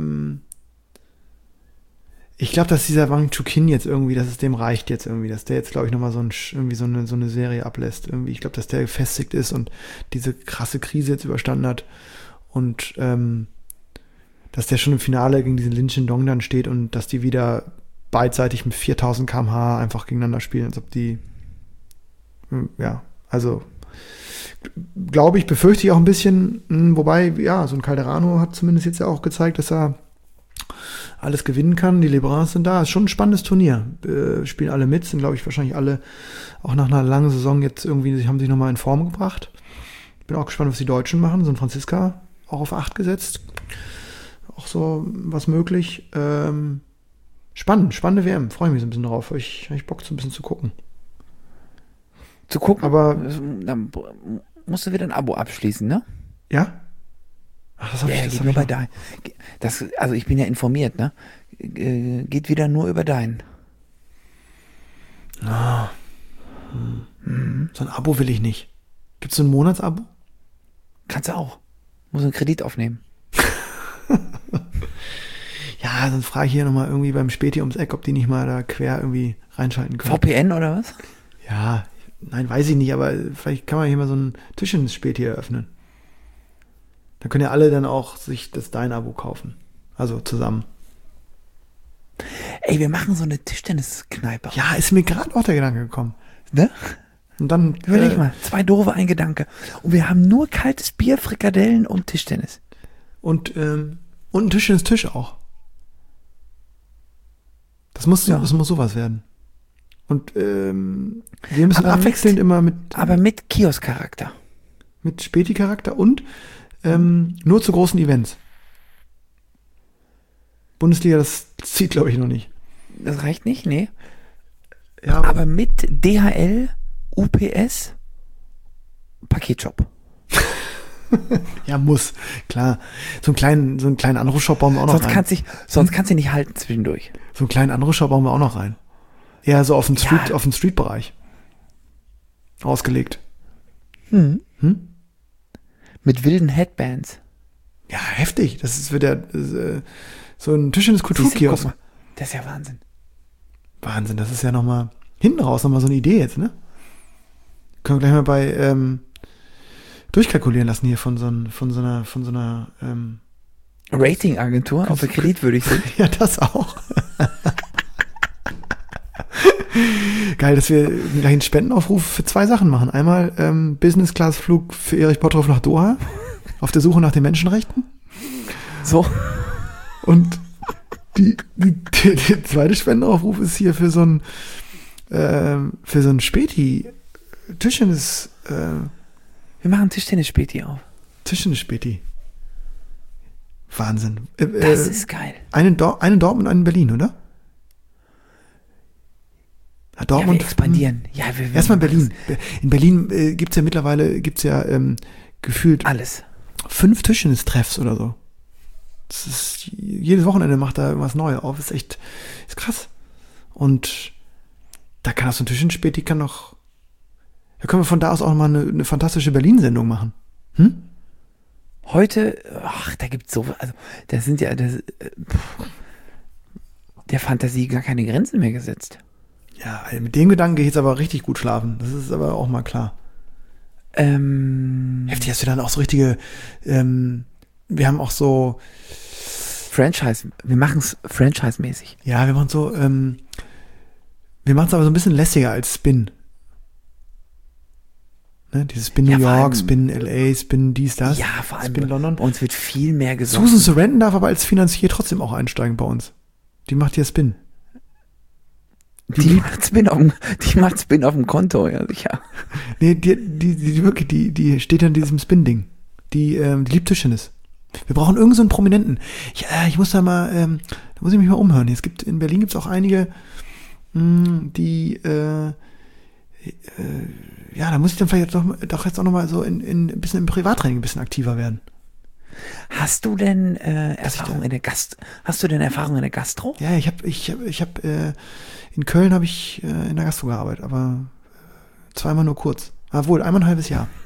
ich glaube, dass dieser Wang Chuqin jetzt irgendwie, dass es dem reicht jetzt irgendwie, dass der jetzt, glaube ich, nochmal so eine Serie ablässt. Irgendwie, ich glaube, dass der gefestigt ist und diese krasse Krise jetzt überstanden hat. Und dass der schon im Finale gegen diesen Lin Shin-Dong dann steht und dass die wieder beidseitig mit 4000 km/h einfach gegeneinander spielen, als ob die, ja, also glaube ich, befürchte ich auch ein bisschen, wobei, ja, so ein Calderano hat zumindest jetzt ja auch gezeigt, dass er alles gewinnen kann. Die Lebrans sind da. Ist schon ein spannendes Turnier. Spielen alle mit, sind, glaube ich, wahrscheinlich alle auch nach einer langen Saison jetzt irgendwie, haben sich nochmal in Form gebracht. Ich bin auch gespannt, was die Deutschen machen. So ein Franziska auch auf 8 gesetzt. Auch so was möglich. Spannende WM. Freue mich so ein bisschen drauf. Hab ich Bock, so ein bisschen zu gucken. Aber dann musst du wieder ein Abo abschließen, ne? ja? Ach, das hab ich, das geht hab nur ich bei noch. dein. Also ich bin ja informiert, ne? Geht wieder nur über deinen. So ein Abo will ich nicht. Gibt es so ein Monatsabo? Kannst du auch. Muss einen Kredit aufnehmen. Ja, sonst frage ich hier nochmal irgendwie beim Späti ums Eck, ob die nicht mal da quer irgendwie reinschalten können. VPN oder was? Ja, nein, weiß ich nicht, aber vielleicht kann man hier mal so ein Tischchen-Späti eröffnen. Dann können ja alle dann auch sich das Dein-Abo kaufen. Also zusammen. Ey, wir machen so eine Tischtenniskneipe. Ja, ist mir gerade auch der Gedanke gekommen. Ne? Und dann Überleg mal, 2 doofe, ein Gedanke. Und wir haben nur kaltes Bier, Frikadellen und Tischtennis. und ein Tischtennistisch auch. Das muss sowas werden. Und wir müssen Aber abwechselnd immer Aber mit Kiosk-Charakter. mit Späti-Charakter und nur zu großen Events. Bundesliga, das zieht, glaube ich, noch nicht. Das reicht nicht, nee. Ja, Aber mit DHL, UPS, Paketshop. ja, muss, klar. So einen kleinen Anrufshop bauen wir auch noch rein. Sonst kannst du nicht halten zwischendurch. So einen kleinen Anrufshop bauen wir auch noch rein. Eher so auf den Street-Bereich. Ausgelegt. Mit wilden Headbands. Ja, heftig. Das ist wieder so ein Tischtennis-Kulturkiosk. Guck mal, das ist ja Wahnsinn. Wahnsinn, das ist ja nochmal hinten raus nochmal so eine Idee jetzt, ne? Können wir gleich mal bei durchkalkulieren lassen hier von so einer Ratingagentur, ob wir kreditwürdig sind. ja, das auch. Geil, dass wir gleich einen Spendenaufruf für 2 Sachen machen. Einmal Business-Class-Flug für Erich Bottroff nach Doha auf der Suche nach den Menschenrechten. So. Und der zweite Spendenaufruf ist hier für so ein Späti Tischtennis Wir machen Tischtennis-Späti auf. Tischtennis-Späti. Wahnsinn. Das ist geil. Einen in Dortmund und einen in Berlin, oder? Ja, Dortmund. Ja, wir expandieren. Ja, wir Erstmal Berlin. In Berlin gibt es ja mittlerweile gefühlt alles. 5 Tischtennis-Treffs oder so. Das ist, jedes Wochenende macht da irgendwas Neues auf. Ist krass. Und da kann auch so ein Tischtennis-Späti da können wir von da aus auch mal eine fantastische Berlin-Sendung machen. Heute, da gibt's so, also da sind ja der Fantasie gar keine Grenzen mehr gesetzt. Ja, mit dem Gedanken gehe ich jetzt aber richtig gut schlafen. Das ist aber auch mal klar. Heftig, hast du dann auch so richtige, wir haben auch so Franchise, wir machen es franchise-mäßig. ja, wir machen so, wir machen es aber so ein bisschen lässiger als Spin. Ne? Dieses Spin Ja, New vor York, allem- Spin LA, Spin dies, das. Ja, vor allem Spin London. bei uns wird viel mehr gesoffen. Susan Sarandon darf aber als Finanzier trotzdem auch einsteigen bei uns. Die macht ja Spin. Die macht Spin auf dem Konto, ja sicher. Nee, die wirklich, die steht in diesem Spin-Ding. Die liebt Tischtennis. Wir brauchen irgend so einen Prominenten. Ich muss da muss ich mich mal umhören. In Berlin gibt es auch einige, die, da muss ich dann vielleicht doch jetzt auch nochmal so ein bisschen im Privattraining ein bisschen aktiver werden. Hast du denn Erfahrung in der Gastro? Ja, ich hab in Köln habe ich in der Gastro gearbeitet, aber zweimal nur kurz. Obwohl, einmal ein halbes Jahr.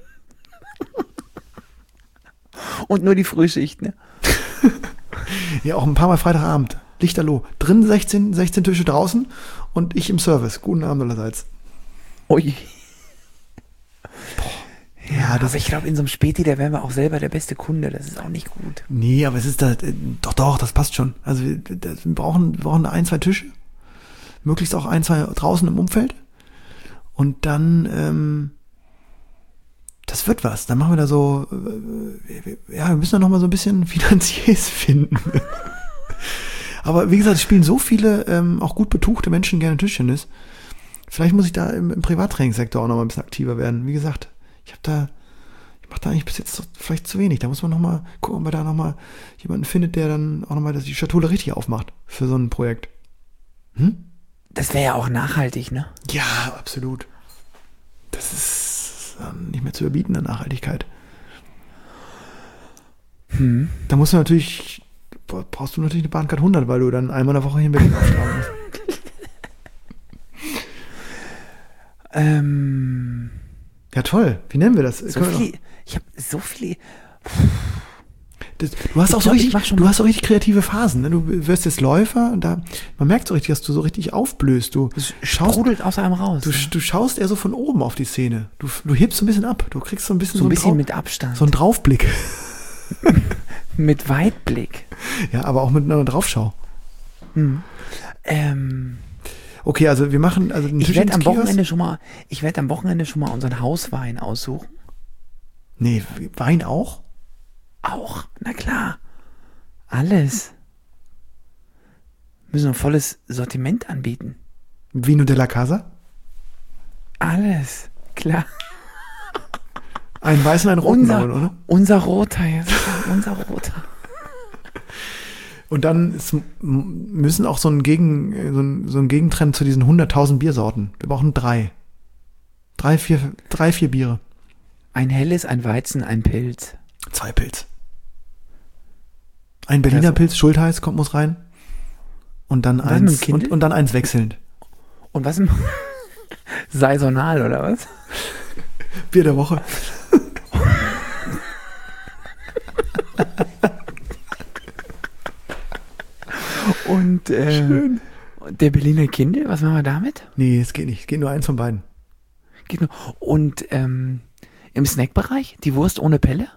Und nur die Frühschicht, ne? Ja, auch ein paar Mal Freitagabend. Lichterloh. Drin 16 Tische draußen und ich im Service. Guten Abend allerseits. Ui. Ja, das aber ich glaube, in so einem Späti, da wären wir auch selber der beste Kunde. Das ist auch nicht gut. Nee, aber es ist da, doch, das passt schon. Also wir brauchen 1, 2 Tische. Möglichst auch 1, 2 draußen im Umfeld. Und dann, das wird was. Dann machen wir da so, wir müssen da nochmal so ein bisschen Finanziers finden. Aber wie gesagt, es spielen so viele auch gut betuchte Menschen gerne Tischtennis. Vielleicht muss ich da im Privattrainingssektor auch nochmal ein bisschen aktiver werden. Wie gesagt, ich mache da eigentlich bis jetzt vielleicht zu wenig. Da muss man nochmal gucken, ob man da nochmal jemanden findet, der dann auch nochmal die Schatulle richtig aufmacht für so ein Projekt. Das wäre ja auch nachhaltig, ne? Ja, absolut. Das ist nicht mehr zu überbieten an Nachhaltigkeit. Da brauchst du natürlich eine Bahncard 100, weil du dann einmal in der Woche hier in Berlin aufschlagen musst. Ja, toll. Wie nennen wir das? Ich habe so viele. Du hast auch richtig kreative Phasen. Ne? Du wirst jetzt Läufer und man merkt so richtig, dass du so richtig aufblößt. Du sprudelt aus einem raus. Du schaust eher so von oben auf die Szene. Du hebst so ein bisschen ab. Du kriegst so ein bisschen mit Abstand. So einen Draufblick. Mit Weitblick. Ja, aber auch mit einer Draufschau. Okay, also wir machen ich werde am Wochenende schon mal unseren Hauswein aussuchen. Nee, Wein auch? Auch, na klar. Alles. Müssen ein volles Sortiment anbieten. Vino della Casa? Alles, klar. Einen weißen, einen roten, oder? Unser roter, jetzt. Unser roter. Und dann müssen auch so ein Gegentrend zu diesen 100.000 Biersorten. Wir brauchen 3, 4 Biere. Ein helles, ein Weizen, ein Pilz. 2 Pilz. Ein Berliner Pilz, Schultheiß muss rein. Und dann eins und dann eins wechselnd. Und was? Saisonal oder was? Bier der Woche. Und schön. Der Berliner Kindle, was machen wir damit? Nee, es geht nicht. Es geht nur eins von beiden. Geht nur. Und im Snackbereich, die Wurst ohne Pelle?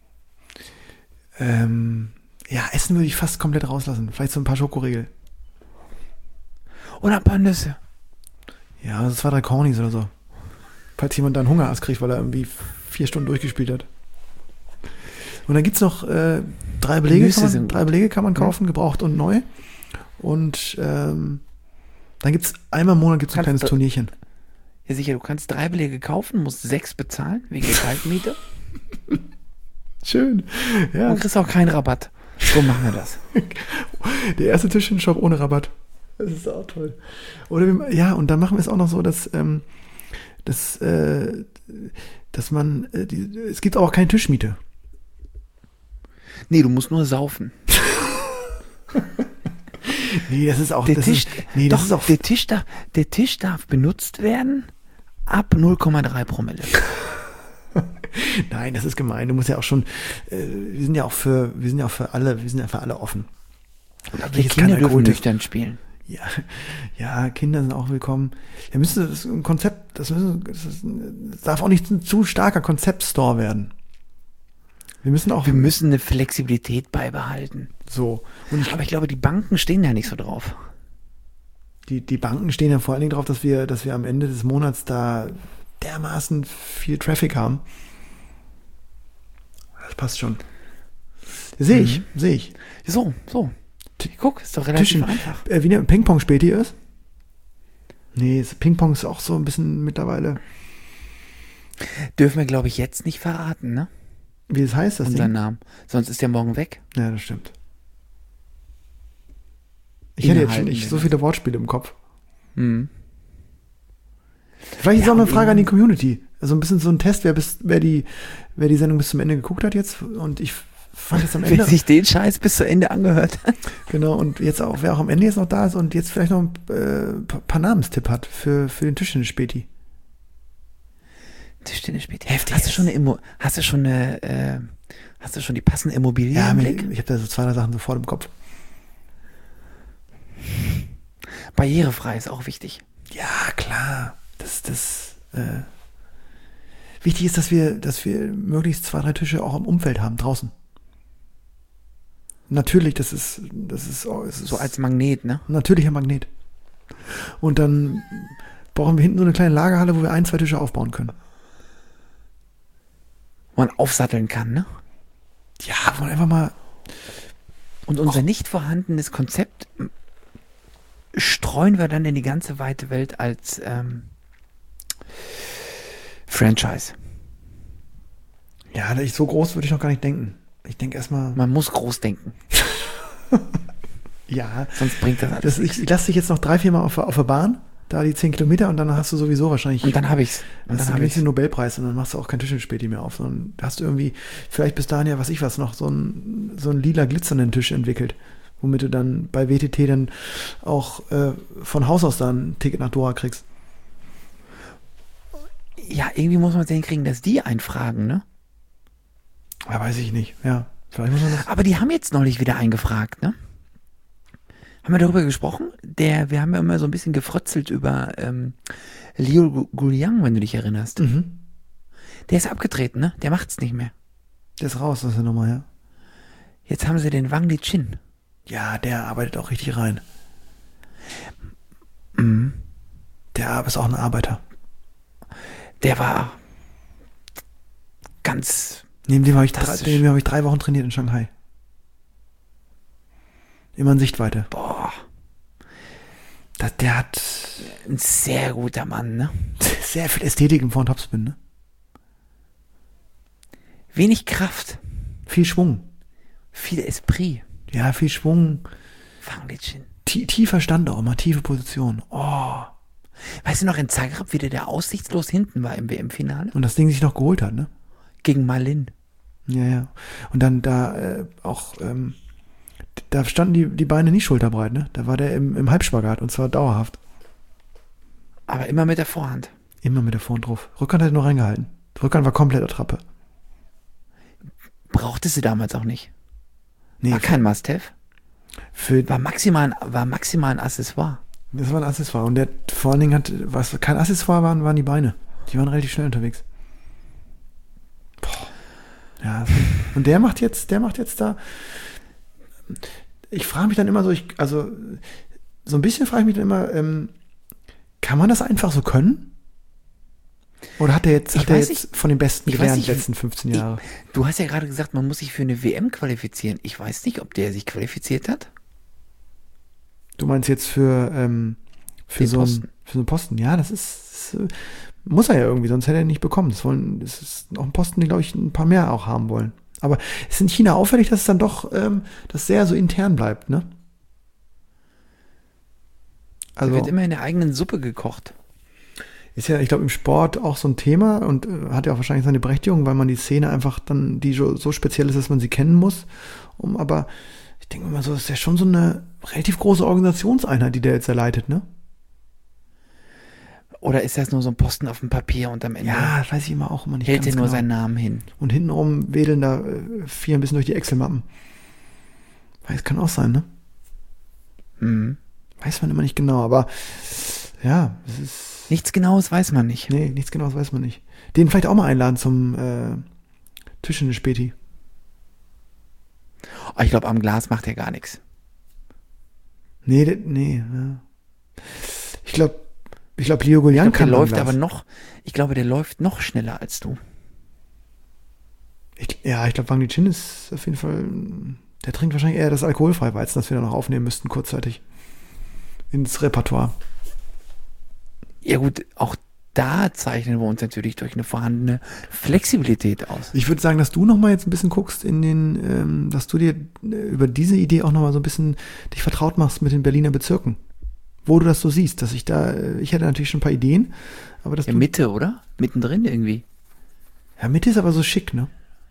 Ja, Essen würde ich fast komplett rauslassen. Vielleicht so ein paar Schokoriegel. Oder ein paar Nüsse. Ja, also 2, 3 Cornys oder so. Falls jemand dann Hungerast kriegt, weil er irgendwie 4 Stunden durchgespielt hat. Und dann gibt es noch 3 Belege. 3 Belege kann man kaufen, gebraucht und neu. Und dann gibt es einmal im Monat ein kleines Turnierchen. Ja sicher, du kannst 3 Belege kaufen, musst 6 bezahlen, wegen der Kaltmiete. Schön. Ja. Und kriegst auch keinen Rabatt. So machen wir das. Der erste Tischchenshop ohne Rabatt. Das ist auch toll. Oder und dann machen wir es auch noch so, dass man es gibt auch keine Tischmiete. Nee, du musst nur saufen. Nee, das ist auch der Tisch darf benutzt werden ab 0,3 Promille. Nein, das ist gemein. Du musst ja auch schon, wir sind ja für alle offen. Die Kinder dürfen nüchtern spielen. Ja, Kinder sind auch willkommen. Ja, müsste das ein Konzept, das darf auch nicht ein zu starker Konzeptstore werden. Wir müssen eine Flexibilität beibehalten. So. Aber ich glaube, die Banken stehen ja nicht so drauf. Die Banken stehen ja vor allen Dingen drauf, dass wir am Ende des Monats da dermaßen viel Traffic haben. Das passt schon. Sehe ich. So. Guck, ist doch relativ einfach. Wie eine Ping-Pong-Späti ist? Nee, Ping-Pong ist auch so ein bisschen mittlerweile. Dürfen wir, glaube ich, jetzt nicht verraten, ne? Wie das heißt, das Unser Namen. Sonst ist der morgen weg. Ja, das stimmt. Ich hätte jetzt schon nicht so viele Wortspiele im Kopf. Vielleicht ist auch eine Frage an die Community. Also ein bisschen so ein Test, wer die Sendung bis zum Ende geguckt hat jetzt. Und ich fand jetzt am Ende. Wer sich den Scheiß bis zu Ende angehört hat. Genau, und jetzt auch, wer auch am Ende jetzt noch da ist und jetzt vielleicht noch ein paar Namenstipp hat für den Tischtennis-Späti. Tischtennis-Späti. Heftig. Hast du schon die passende Immobilie im Blick? Ich habe da so 2, 3 Sachen sofort im Kopf. Barrierefrei ist auch wichtig. Ja, klar. Wichtig ist, dass wir möglichst 2, 3 Tische auch im Umfeld haben, draußen. Natürlich, das ist So als Magnet, ne? ein natürlicher Magnet. Und dann brauchen wir hinten so eine kleine Lagerhalle, wo wir 1, 2 Tische aufbauen können. Wo man aufsatteln kann, ne? Ja, wo man einfach mal. Und unser nicht vorhandenes Konzept streuen wir dann in die ganze weite Welt als Franchise. Ja, so groß würde ich noch gar nicht denken. Ich denke erstmal. Man muss groß denken. Ja, Sonst bringt das alles. ich lasse dich jetzt noch 3, 4 Mal auf der Bahn, da die 10 Kilometer und dann hast du sowieso wahrscheinlich. Und dann habe ich's. Und dann gewinnst du den Nobelpreis und dann machst du auch kein Tischenspäti mehr auf, sondern hast du irgendwie, vielleicht bis dahin ja, noch so einen lila glitzernden Tisch entwickelt, womit du dann bei WTT dann auch von Haus aus dann ein Ticket nach Doha kriegst. Ja, irgendwie muss man es hinkriegen, dass die einfragen, ne? Ja, weiß ich nicht, ja. Vielleicht muss man das. Aber die haben jetzt neulich wieder eingefragt, ne? Haben wir darüber gesprochen? Wir haben ja immer so ein bisschen gefrötzelt über Liu Guliang, wenn du dich erinnerst. Mhm. Der ist abgetreten, ne? Der macht's nicht mehr. Der ist raus aus der Nummer, ja. Jetzt haben sie den Wang Lichin. Ja, der arbeitet auch richtig rein. Mhm. Der ist auch ein Arbeiter. Der war ganz Neben dem habe ich, fantastisch. 3 Wochen trainiert in Shanghai. Immer in Sichtweite. Boah, Der hat ein sehr guter Mann, ne? sehr viel Ästhetik im Vor- und Topspin, ne? Wenig Kraft, Viel Schwung. viel Esprit. Ja, viel Schwung. Wang Lichin. Tiefer Stand auch immer, tiefe Position. Oh. Weißt du noch in Zagreb, wie der aussichtslos hinten war im WM-Finale? Und das Ding sich noch geholt hat, ne? Gegen Malin. Ja, ja. Und dann da da standen die Beine nicht schulterbreit, ne? Da war der im Halbspagat und zwar dauerhaft. Aber immer mit der Vorhand. Immer mit der Vorhand drauf. Rückhand hat er nur reingehalten. Rückhand war komplett Attrappe. Brauchtest du damals auch nicht. Nee, War kein Must-Have. für War maximal ein Accessoire. das war ein Accessoire. Und der vor allen Dingen was kein Accessoire waren die Beine. Die waren relativ schnell unterwegs. Boah. Ja, und der macht jetzt da. Ich frage mich dann immer so, so ein bisschen frage ich mich dann immer, kann man das einfach so können? Oder hat er jetzt von den Besten Ich weiß gelernt nicht, die letzten 15 Jahre? Du hast ja gerade gesagt, man muss sich für eine WM qualifizieren. Ich weiß nicht, ob der sich qualifiziert hat. Du meinst jetzt für Den so Posten. einen Posten? Ja, das muss er ja irgendwie, sonst hätte er ihn nicht bekommen. Das ist auch ein Posten, den, glaube ich, ein paar mehr auch haben wollen. Aber ist in China auffällig, dass es dann doch das sehr so intern bleibt, ne? Also wird immer in der eigenen Suppe gekocht. Ist ja, ich glaube, im Sport auch so ein Thema und hat ja auch wahrscheinlich seine Berechtigung, weil man die Szene einfach dann, die so speziell ist, dass man sie kennen muss. Aber ich denke mal so, das ist ja schon so eine relativ große Organisationseinheit, die der jetzt erleitet, ne? Oder ist das nur so ein Posten auf dem Papier und am Ende Ja, das weiß ich immer auch immer nicht hält ganz er nur genau. seinen Namen hin? Und hintenrum wedeln da 4 ein bisschen durch die Excel-Mappen. Weiß, kann auch sein, ne? Mhm. Weiß man immer nicht genau, aber ja, es ist. Nichts Genaues weiß man nicht. Nee, nichts Genaues weiß man nicht. Den vielleicht auch mal einladen zum Tisch in der Späti. Oh, ich glaube, am Glas macht er gar nichts. Nee, ja. Ich glaube, Liu Guliang kann Der läuft das. aber noch, ich glaube, der läuft noch schneller als du. Ich glaube, Wang Lichin ist auf jeden Fall, der trinkt wahrscheinlich eher das alkoholfreie Weizen, das wir dann noch aufnehmen müssten, kurzzeitig. Ins Repertoire. Ja gut, auch da zeichnen wir uns natürlich durch eine vorhandene Flexibilität aus. Ich würde sagen, dass du noch mal jetzt ein bisschen guckst dass du dir über diese Idee auch noch mal so ein bisschen dich vertraut machst mit den Berliner Bezirken. Wo du das so siehst, ich hätte natürlich schon ein paar Ideen, aber dass Ja, du, Mitte, oder? Mittendrin irgendwie. ja, Mitte ist aber so schick, ne?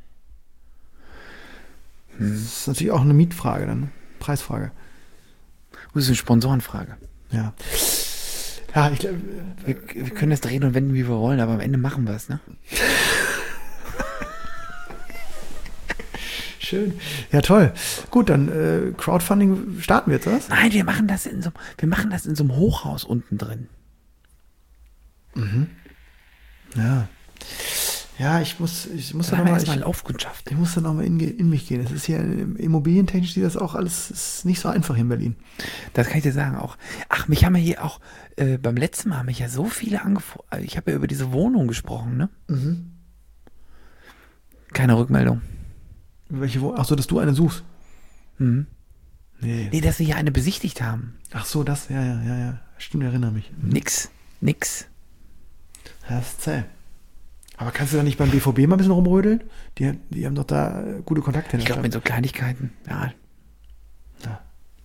Das ist natürlich auch eine Mietfrage dann, ne? Preisfrage. Das ist eine Sponsorenfrage. Ja. Ja, ich glaube, Wir können das drehen und wenden, wie wir wollen, aber am Ende machen wir es, ne? schön. Ja, toll. Gut, dann Crowdfunding starten wir jetzt, was? Nein, wir machen das in so einem Hochhaus unten drin. Ja. Ja, ich muss Da da haben wir nochmal erstmal Laufkundschaft. ich muss da noch mal in mich gehen. Es ist hier immobilientechnisch, sieht das auch alles ist nicht so einfach hier in Berlin. Das kann ich dir sagen auch. Ach, mich haben ja hier auch, beim letzten Mal haben mich ja so viele angefragt. Ich habe ja über diese Wohnung gesprochen, ne? Keine Rückmeldung. Achso, dass du eine suchst. Mhm. Nee. Nee, dass wir hier eine besichtigt haben. Ach so, das, ja. Stimmt, erinnere mich. Nix. Das ist zäh. Aber kannst du da nicht beim BVB mal ein bisschen rumrödeln? Die haben doch da gute Kontakte in Ich der glaube, mit so Kleinigkeiten, ja. Stadt.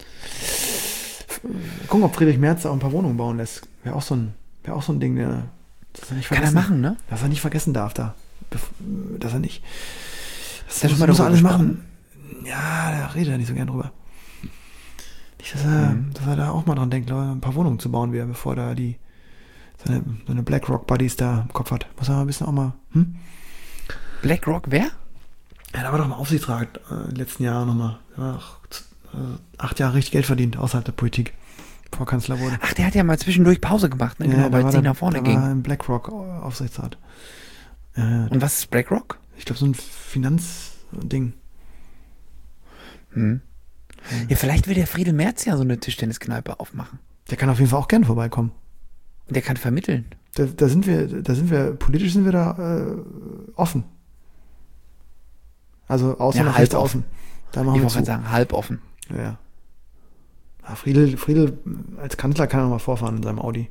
Gucken, ob Friedrich Merz da auch ein paar Wohnungen bauen lässt. Wäre auch so ein Ding, das er nicht Kann er vergessen, machen, ne? dass er nicht vergessen darf da. Dass er nicht. Hast du schon Das mal muss er darüber alles gesprochen? machen. Ja, da redet er nicht so gern drüber. Nicht, dass er da auch mal dran denkt, Leute, ein paar Wohnungen zu bauen, bevor da seine BlackRock-Buddies da im Kopf hat. Muss er mal ein bisschen auch mal, BlackRock, wer? Ja, da war doch mal Aufsichtsrat in den letzten Jahren nochmal. Er hat auch 8 Jahre richtig Geld verdient, außerhalb der Politik, bevor er Kanzler wurde. Ach, der hat ja mal zwischendurch Pause gemacht, ne? Ja, Genau, weil es nicht nach da vorne war ging. er im BlackRock-Aufsichtsrat. Ja, Und was ist BlackRock? ich glaube, so ein Finanzding. Ja, vielleicht will der Friedel Merz ja so eine Tischtenniskneipe aufmachen. Der kann auf jeden Fall auch gern vorbeikommen. Und der kann vermitteln. Da sind wir, politisch sind wir da offen. Also außer Ja, noch halb rechts außen. Da machen Ich wir wollte gerade zu. sagen, halb offen. Ja. Friedel als Kanzler kann er mal vorfahren in seinem Audi.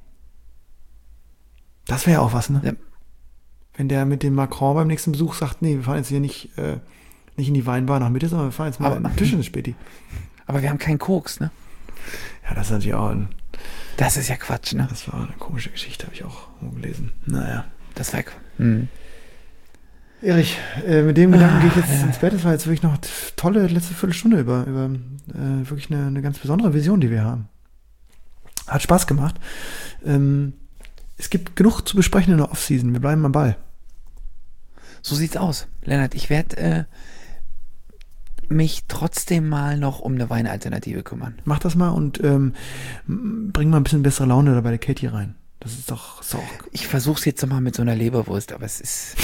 Das wäre ja auch was, ne? Ja. Wenn der mit dem Macron beim nächsten Besuch sagt, nee, wir fahren jetzt hier nicht in die Weinbar nach Mitte, sondern wir fahren jetzt mal Aber- in Tischtennis-Späti. Aber wir haben keinen Koks, ne? Ja, das ist natürlich auch Das ist ja Quatsch, ne? das war eine komische Geschichte, habe ich auch gelesen. Naja. Das war Mhm. Erich, mit dem Gedanken gehe ich jetzt ins Bett. Das war jetzt wirklich noch eine tolle letzte Viertelstunde über wirklich eine ganz besondere Vision, die wir haben. Hat Spaß gemacht. Es gibt genug zu besprechen in der Offseason. Wir bleiben am Ball. So sieht's aus. Lennart, ich werde mich trotzdem mal noch um eine Weinalternative kümmern. Mach das mal und bring mal ein bisschen bessere Laune da bei der Katie rein. Das ist doch Ich versuch's jetzt nochmal mit so einer Leberwurst, aber es ist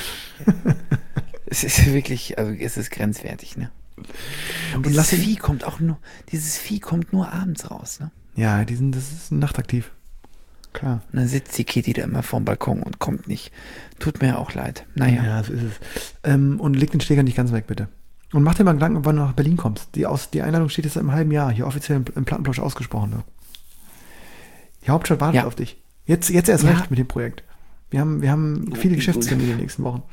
es ist wirklich, also es ist grenzwertig, ne? Und lass dieses Vieh kommt nur abends raus, ne? Ja, das ist nachtaktiv. Klar. Und dann sitzt die Kitty da immer vorm Balkon und kommt nicht. Tut mir auch leid. Naja. Ja, so ist es. Und leg den Steger nicht ganz weg, bitte. Und mach dir mal Gedanken, wann du nach Berlin kommst. Die Einladung steht jetzt seit einem halben Jahr hier offiziell im Plattenplausch ausgesprochen. Ne? Die Hauptstadt wartet Ja. auf dich. Jetzt erst Ja. recht mit dem Projekt. Wir haben viele Geschäftstermine in den nächsten Wochen.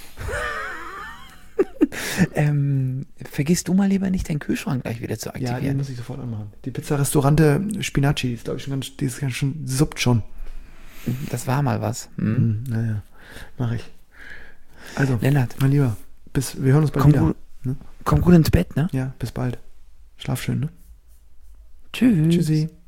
Vergisst du mal lieber nicht, deinen Kühlschrank gleich wieder zu Ja, den aktivieren. muss ich sofort anmachen. Die Pizza Restaurante Spinacci, die ist, glaube ich, schon suppt schon. Das war mal was. Mhm. Naja, mach ich. Also, Lennart, mein Lieber, wir hören uns bald wieder. komm gut ins Bett, ne? Ja, bis bald. Schlaf schön, ne? Tschüss. Tschüssi.